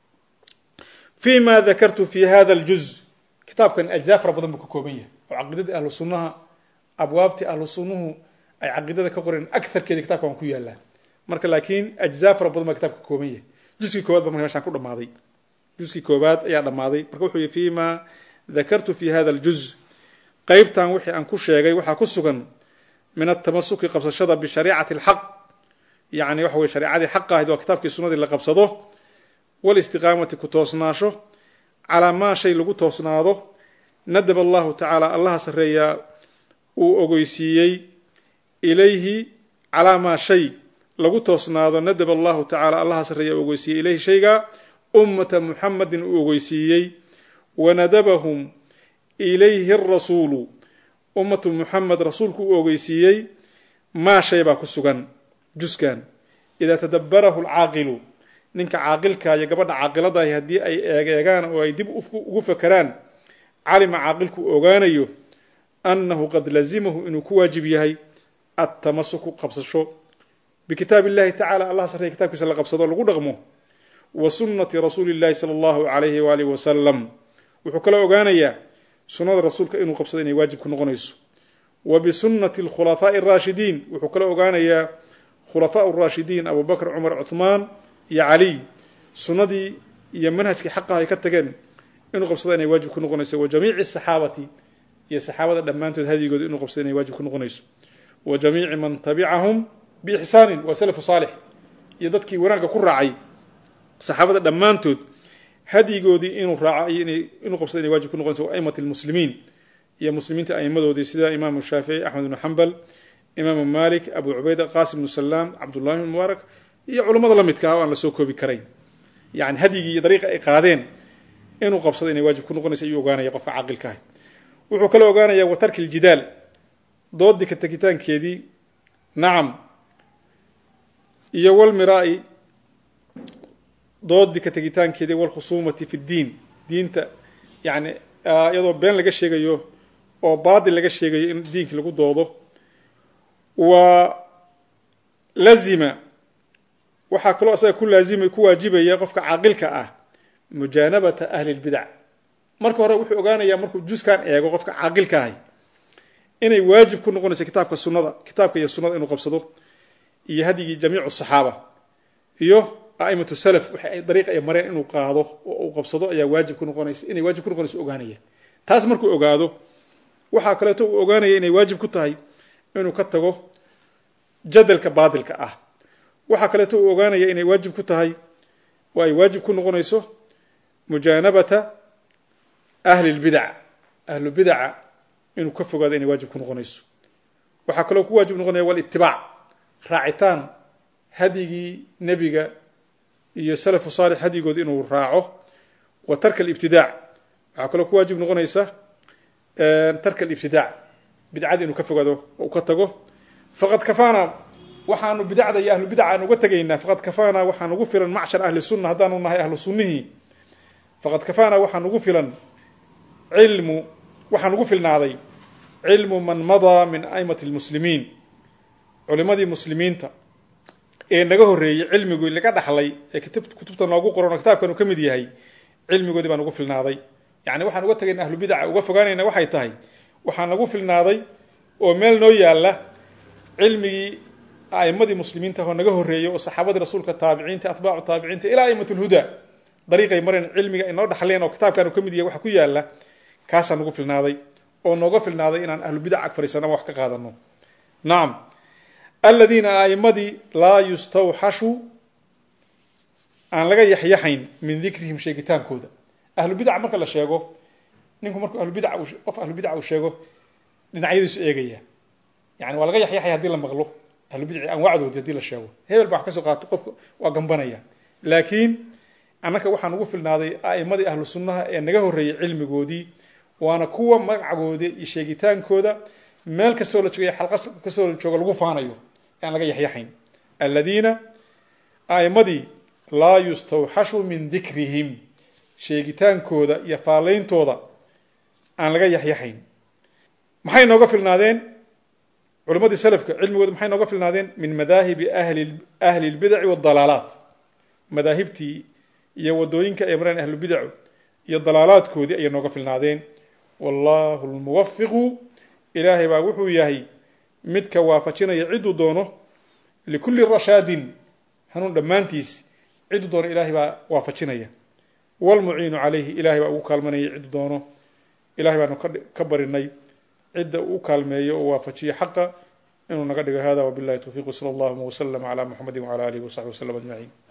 فيما ذكرت في هذا الجزء كتاب كان أجزاء فر بدن بكوكوبية وعقيدة أهل السنة أبوابتي أهل السنة أي عقيدة كقرن أكثر كده كتاب كان كويا له مركل لكن أجزاء فر بدن كتاب كوكوبية جزء كوبات بمن عشان كل ماضي جزء كوبات يعني ماضي مركل فيما ذكرت في هذا الجزء قيب تان وحي أن كل شيء وحى كسكن من التمسك قبض الشذا بشريعة الحق يعني وحوي شريعة حقه هذا كتاب كسنة اللي قبضه والاستقامة كتوسناشه على ما شيء لغو توسناده ندب الله تعالى الله سريا وأغيسيي إليه على ما شيء لغو توسناده ندب الله تعالى الله سريا وأغيسيي إليه شيء أمة محمد وأغيسيي وندبهم إليه الرسول أمة محمد رسولك وأغيسيي ما شيء باكسوغان جزكان إذا تدبره العاقل ninka caaqilka iyo gabadha caaqilada ah hadii ay eegaan oo ay dib ugu fakaraan calima caaqilku ogaanayo annahu qad lazimahu inuu ku waajib yahay at-tamassuku qabsasho bi kitaabillahi ta'ala Allah saray kitaabkiisa la qabsado lagu dhaqmo wa sunnati rasuulillahi sallallahu alayhi wa alihi wa sallam wuxuu kala ogaanayaa sunnada rasuulka inuu qabsado inay waajib ku noqonayso wa bi sunnati al-khulafaa'i ar-raashidiin wuxuu kala ogaanayaa khulafaa'u ar-raashidiin Abu Bakr Umar Uthman يا علي سندي يا منهجك حقها يكتجن إنه قبصة إنه واجب كن قنيس وجميع الصحابة يا صحابة دمانت هذه يقول إنه قبصة إنه واجب كن قنيس وجميع من تبعهم بإحسان وسلف صالح يدتك ورانك كل رعي صحابة دمانت هذه يقول إنه رعي إنه قبصة إنه واجب كن قنيس وأئمة المسلمين يا مسلمين تأئمة ودي سيدا إمام الشافعي أحمد بن حنبل إمام مالك أبو عبيدة قاسم بن سلام عبد الله بن مبارك iyo culimada la midka ah aan la soo koobi karayn yaani hadigi iyo dariiqa ay qaadeen inuu qabsado inay waajib ku noqonayso ayuu ogaanaya qofka caaqilka ah wuxuu kala ogaanaya watarkil jidaal doodi ka tagitaankeedii naam iyo wal mirai doodi ka tegitaankeeda wal khusumati fi diin diinta yani iyadoo been laga sheegayo oo baadil laga sheegayo in diinka lagu doodo wa lazima waxa kale oo asaga ku laazimay ku waajibaya qofka caaqilka ah mujanabata ahli albid'ah marka hore wuxuu ogaanayaa markuu juskan eego qofka caaqilka ah inay waajib ku noqonayso kitaabka sunnada kitaabka iyo sunnada inuu qabsado iyo hadigi jamiicu saxaaba iyo aimatu salaf waxa ay dariiq ay mareen inuu qaado oo uu qabsado ayaa waajib ku noqonaysa inay waajib ku noqonayso ogaanaya taas markuu ogaado waxa kale oo uu ogaanaya inay waajib ku tahay inuu ka tago jadalka baadilka ah waxa kale oo uu ogaanaya inay waajib ku tahay oo ay waajib ku noqonayso mujanabata ahli albid'ah ahli albid'ah inuu ka fogaado inay waajib ku noqonayso waxa kale oo ku waajib noqonaya wal ittibaa raacitaan hadigii nabiga iyo salafu saalix hadigood inuu raaco wa tarka al-ibtidaa waxa kale oo ku waajib noqonaysa ee tarka al-ibtidaa bid'ada inuu ka fogaado oo ka tago faqad kafaana waxaanu bid'ada iyo ahlu bid'ah aan uga tagaynaa faqad kafaana waxaan ugu filan macshar ahli sunnah hadaanu nahay ahlu sunnihi faqad kafaana waxaan ugu filan ilmu waxaan ugu filnaaday ilmu man mada min aimati almuslimiin culimadii muslimiinta ee naga horeeyay cilmigu laga dhaxlay ee kutubta noogu qoran kitaabkan uu kamid yahay cilmigoodii baan ugu filnaaday yaani waxaan uga tagaynaa ahlu bid'ah uga fogaanayna waxay tahay waxaan ugu filnaaday oo meel noo yaala cilmigii aimadii muslimiinta oo naga horeeyay oo saxaabada rasuulka taabiciinta atbaacu taabiciinta ila aimatul huda dariiqay mareen cilmiga inoo dhaxleen oo kitaabkan uu kamid yahay waxa ku yaala kaasaan ugu filnaaday oo nooga filnaaday inaan ahlu bid'ah ag fariisano wax ka qaadano naam alladina aimadii laa yustawxashu aan laga yaxyaxayn min dhikrihim sheegitaankooda ahlu bid'ah marka la sheego ninku markuu ahlu bid'ah qof ahlu bid'ah uu sheego dhinacyadiisu eegaya yani waa laga yaxyaxay hadii la maqlo ahlu bid'ah aan wacdoodii hadii la sheego hebel baa ka soo qaato qofku waa gambanaya laakiin annaka waxaan ugu filnaaday aimadii ahlu sunnaha ee naga horeeyay cilmigoodii waana kuwa magacoodii iyo sheegitaankooda meel kastoo la joogay xalqas kastoo la joogo lagu faanayo aan laga yaxyaxayn alladina aimadii laa yustawxashu min dhikrihim sheegitaankooda iyo faaleyntooda aan laga yaxyaxayn maxay nooga filnaadeen culimadii salafka cilmigooda maxay nooga filnaadeen min madaahibi ahli ahli albid'ah wad-dalaalaat madaahibtii iyo wadooyinka ay mareen ahlu bid'ah iyo dalaalaadkoodii ay nooga filnaadeen wallahu almuwaffiqu ilaahi baa wuxuu yahay midka waafajinaya ciduu doono likulli rashaadin hanuun dhammaantiis ciduu doono ilaahi baa waafajinaya walmuciinu calayhi ilaahi baa ugu kaalmanaya ciduu doono ilaahi baanu ka barinay cidda uu kaalmeeyo oo waafajiyo xaqa inuu naga dhigo hada wabillahi tawfiiq sallallahu alayhi wa sallam ala muhammadin wa ala alihi wa sahbihi wa sallam ajma'in